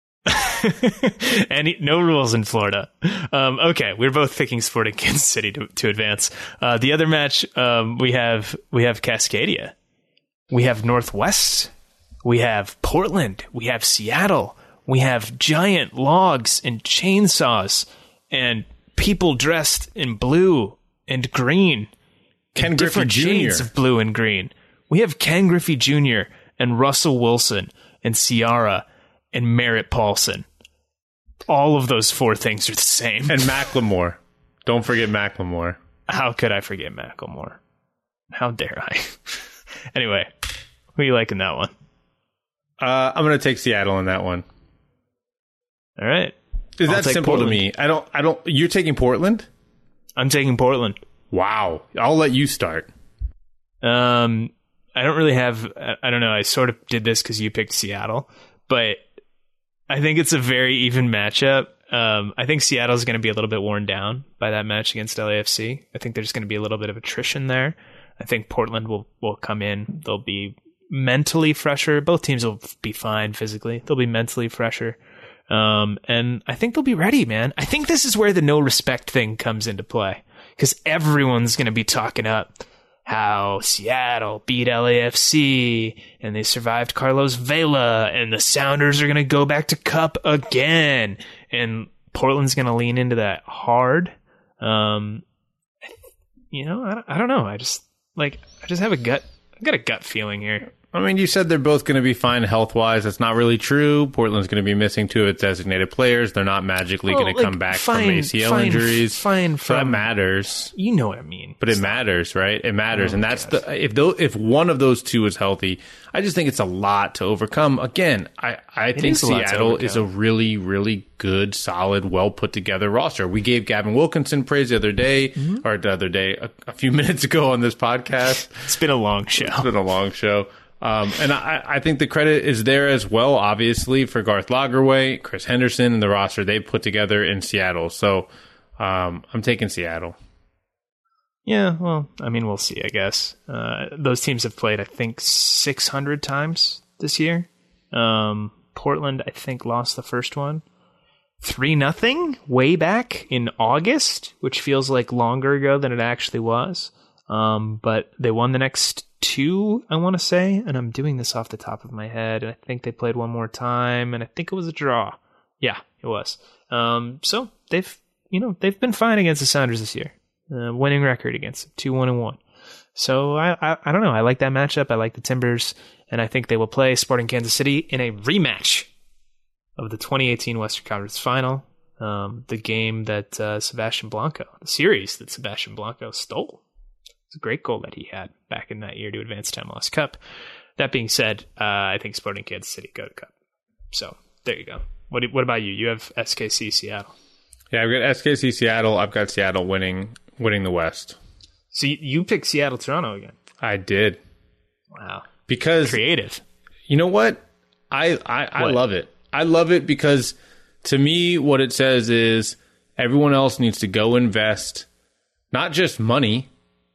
[SPEAKER 2] Any no rules in Florida. Um, okay, we're both picking Sporting Kansas City to, to advance. Uh, the other match, um, we have we have Cascadia, we have Northwest, we have Portland, we have Seattle, we have giant logs and chainsaws and people dressed in blue and green,
[SPEAKER 3] Ken
[SPEAKER 2] and
[SPEAKER 3] Griffey
[SPEAKER 2] different
[SPEAKER 3] Junior
[SPEAKER 2] shades of blue and green. We have Ken Griffey Junior and Russell Wilson and Ciara and Merritt Paulson. All of those four things are the same.
[SPEAKER 3] And Macklemore. Don't forget Macklemore.
[SPEAKER 2] How could I forget Macklemore? How dare I? Anyway, who are you liking that one?
[SPEAKER 3] Uh, I'm going to take Seattle in that one.
[SPEAKER 2] All right.
[SPEAKER 3] Is
[SPEAKER 2] I'll
[SPEAKER 3] that
[SPEAKER 2] take
[SPEAKER 3] simple
[SPEAKER 2] Portland.
[SPEAKER 3] to me? I don't, I don't, you're taking Portland?
[SPEAKER 2] I'm taking Portland.
[SPEAKER 3] Wow. I'll let you start.
[SPEAKER 2] Um, I don't really have, I don't know, I sort of did this because you picked Seattle, but I think it's a very even matchup. Um, I think Seattle's going to be a little bit worn down by that match against L A F C. I think there's going to be a little bit of attrition there. I think Portland will, will come in. They'll be mentally fresher. Both teams will be fine physically. They'll be mentally fresher. Um, and I think they'll be ready, man. I think this is where the no respect thing comes into play, because everyone's going to be talking up how Seattle beat L A F C and they survived Carlos Vela and the Sounders are going to go back to Cup again. And Portland's going to lean into that hard. Um, you know, I, I don't know. I just like, I just have a gut, I got a gut feeling here.
[SPEAKER 3] I mean, you said they're both going to be fine health-wise. That's not really true. Portland's going to be missing two of its designated players. They're not magically
[SPEAKER 2] Well,
[SPEAKER 3] going to
[SPEAKER 2] like,
[SPEAKER 3] come back
[SPEAKER 2] fine,
[SPEAKER 3] from A C L
[SPEAKER 2] fine,
[SPEAKER 3] injuries.
[SPEAKER 2] Fine,
[SPEAKER 3] So that
[SPEAKER 2] from,
[SPEAKER 3] matters.
[SPEAKER 2] You know what I mean.
[SPEAKER 3] But it matters, right? It matters,
[SPEAKER 2] Oh,
[SPEAKER 3] and that's
[SPEAKER 2] God.
[SPEAKER 3] the if those if one of those two is healthy, I just think it's a lot to overcome. Again, I I think
[SPEAKER 2] is a lot to
[SPEAKER 3] Seattle is a
[SPEAKER 2] overcome.
[SPEAKER 3] really really good, solid, well put together roster. We gave Gavin Wilkinson praise the other day,
[SPEAKER 2] Mm-hmm.
[SPEAKER 3] or the other day, a, a few minutes ago on this podcast.
[SPEAKER 2] It's been a long show.
[SPEAKER 3] It's been a long show. Um, and I, I think the credit is there as well, obviously, for Garth Lagerwey, Chris Henderson, and the roster they've put together in Seattle. So um, I'm taking Seattle.
[SPEAKER 2] Yeah, well, I mean, we'll see, I guess. Uh, those teams have played, I think, six hundred times this year. Um, Portland, I think, lost the first one. three nothing way back in August, which feels like longer ago than it actually was. Um, but they won the next two, I want to say, and I'm doing this off the top of my head, and I think they played one more time, and I think it was a draw. Yeah, It was. Um, so they've, you know, they've been fine against the Sounders this year. Uh, winning record against them, two one and one. So I, I, I don't know. I like that matchup. I like the Timbers, and I think they will play Sporting Kansas City in a rematch of the twenty eighteen Western Conference Final. Um, the game that uh, Sebastian Blanco, the series that Sebastian Blanco stole. It's a great goal that he had back in that year to advance to M L S Cup. That being said, uh, I think Sporting Kansas City go to Cup. So there you go. What do, what about you? You have S K C Seattle.
[SPEAKER 3] Yeah, I've got S K C Seattle. I've got Seattle winning winning the West.
[SPEAKER 2] So you, you picked Seattle Toronto again.
[SPEAKER 3] I did.
[SPEAKER 2] Wow.
[SPEAKER 3] Because
[SPEAKER 2] creative.
[SPEAKER 3] You know what? I I, I
[SPEAKER 2] what?
[SPEAKER 3] love it. I love it because to me, what it says is everyone else needs to go invest not just money,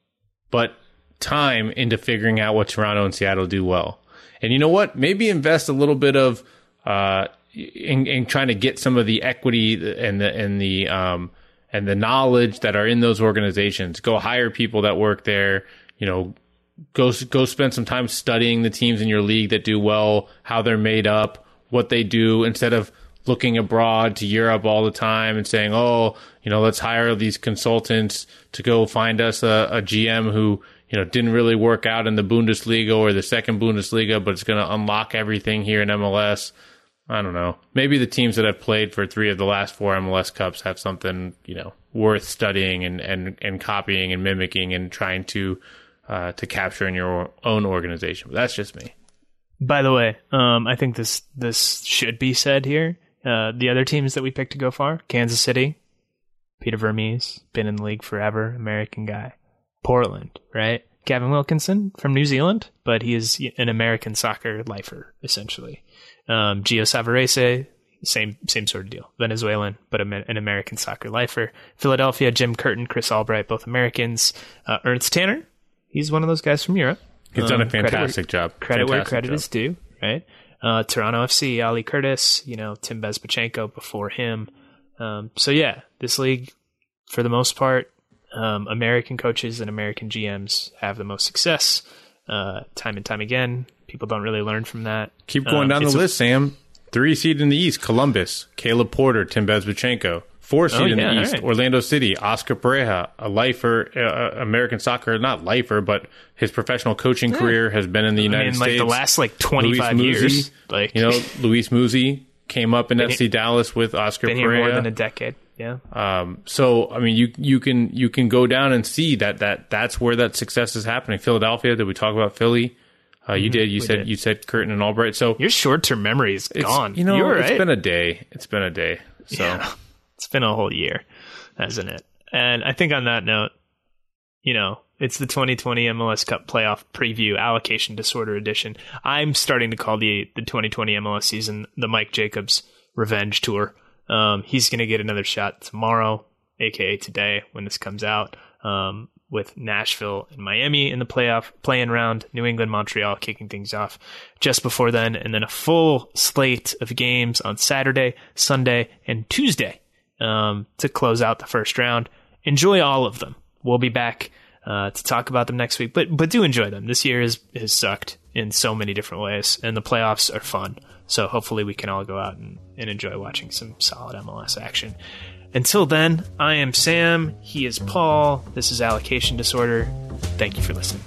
[SPEAKER 3] but time into figuring out what Toronto and Seattle do well. And you know what? Maybe invest a little bit of uh, in, in trying to get some of the equity and the and the um, and the knowledge that are in those organizations. Go hire people that work there. You know, go go spend some time studying the teams in your league that do well, how they're made up, what they do, instead of looking abroad to Europe all the time and saying, oh, you know, let's hire these consultants to go find us a, a G M who, you know, didn't really work out in the Bundesliga or the second Bundesliga, but it's going to unlock everything here in M L S. I don't know. Maybe the teams that have played for three of the last four M L S Cups have something, you know, worth studying and, and, and copying and mimicking and trying to uh, to capture in your own organization. But that's just me.
[SPEAKER 2] By the way, um, I think this this should be said here. Uh, the other teams that we picked to go far, Kansas City, Peter Vermees, been in the league forever, American guy. Portland, right? Gavin Wilkinson from New Zealand, but he is an American soccer lifer, essentially. Um, Gio Savarese, same same sort of deal. Venezuelan, but an American soccer lifer. Philadelphia, Jim Curtin, Chris Albright, both Americans. Uh, Ernst Tanner, he's one of those guys from Europe.
[SPEAKER 3] He's um, done a fantastic
[SPEAKER 2] credit
[SPEAKER 3] job.
[SPEAKER 2] Credit
[SPEAKER 3] fantastic
[SPEAKER 2] where credit
[SPEAKER 3] job.
[SPEAKER 2] is due, right? Uh, Toronto F C, Ali Curtis, you know, Tim Bezpachenko before him. Um, so yeah, this league, for the most part, um, American coaches and American G Ms have the most success. Uh, time and time again, people don't really learn from that.
[SPEAKER 3] Keep going
[SPEAKER 2] um,
[SPEAKER 3] down the
[SPEAKER 2] a,
[SPEAKER 3] list, Sam. Three seed in the East, Columbus, Caleb Porter, Tim Bezpachenko. Four seed
[SPEAKER 2] oh,
[SPEAKER 3] in
[SPEAKER 2] yeah,
[SPEAKER 3] the East,
[SPEAKER 2] right.
[SPEAKER 3] Orlando City, Oscar Pareja, a lifer, uh, American soccer, not lifer, but his professional coaching yeah. career has been in the United
[SPEAKER 2] I mean,
[SPEAKER 3] States.
[SPEAKER 2] like the last like twenty-five
[SPEAKER 3] Luis
[SPEAKER 2] years.
[SPEAKER 3] Muzzi,
[SPEAKER 2] Like,
[SPEAKER 3] you know, Luis Muzzi came up in
[SPEAKER 2] been
[SPEAKER 3] F C Dallas with Oscar
[SPEAKER 2] been
[SPEAKER 3] Pareja.
[SPEAKER 2] here more than a decade. Yeah.
[SPEAKER 3] Um, so I mean, you you can you can go down and see that that that's where that success is happening. Philadelphia. Did we talk about Philly? Uh, you did. You
[SPEAKER 2] we
[SPEAKER 3] said
[SPEAKER 2] did.
[SPEAKER 3] you said Curtin and Albright. So
[SPEAKER 2] Your short-term memory is
[SPEAKER 3] it's,
[SPEAKER 2] gone.
[SPEAKER 3] You know,
[SPEAKER 2] You're
[SPEAKER 3] it's
[SPEAKER 2] right.
[SPEAKER 3] been a day. It's been a day. So
[SPEAKER 2] Yeah. It's been a whole year, hasn't it? And I think on that note, you know, it's the twenty twenty M L S Cup Playoff Preview Allocation Disorder Edition. I'm starting to call the the twenty twenty M L S season the Mike Jacobs Revenge Tour. Um, he's going to get another shot tomorrow, aka today when this comes out, um, with Nashville and Miami in the playoff play-in round, New England, Montreal kicking things off just before then, and then a full slate of games on Saturday, Sunday, and Tuesday um, to close out the first round. Enjoy all of them. We'll be back uh, to talk about them next week, but but do enjoy them. This year has has sucked in so many different ways, and the playoffs are fun. So hopefully we can all go out and, and enjoy watching some solid M L S action. Until then, I am Sam. He is Paul. This is Allocation Disorder. Thank you for listening.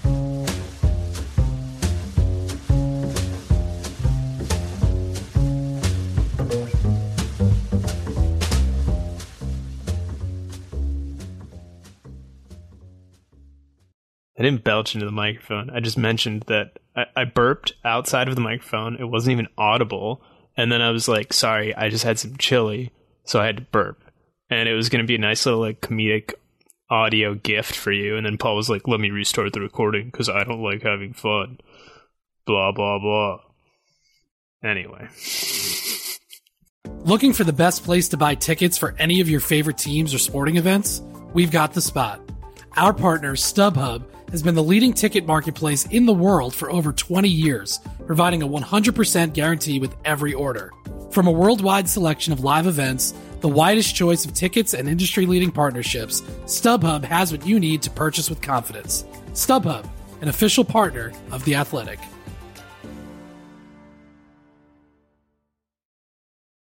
[SPEAKER 2] I didn't belch into the microphone. I just mentioned that I, I burped outside of the microphone. It wasn't even audible. And then I was like, sorry, I just had some chili, so I had to burp. And it was going to be a nice little like comedic audio gift for you. And then Paul was like, let me restart the recording because I don't like having fun. Blah, blah, blah. Anyway.
[SPEAKER 6] Looking for the best place to buy tickets for any of your favorite teams or sporting events? We've got the spot. Our partner, StubHub, has been the leading ticket marketplace in the world for over twenty years, providing a one hundred percent guarantee with every order. From a worldwide selection of live events, the widest choice of tickets and industry-leading partnerships, StubHub has what you need to purchase with confidence. StubHub, an official partner of The Athletic.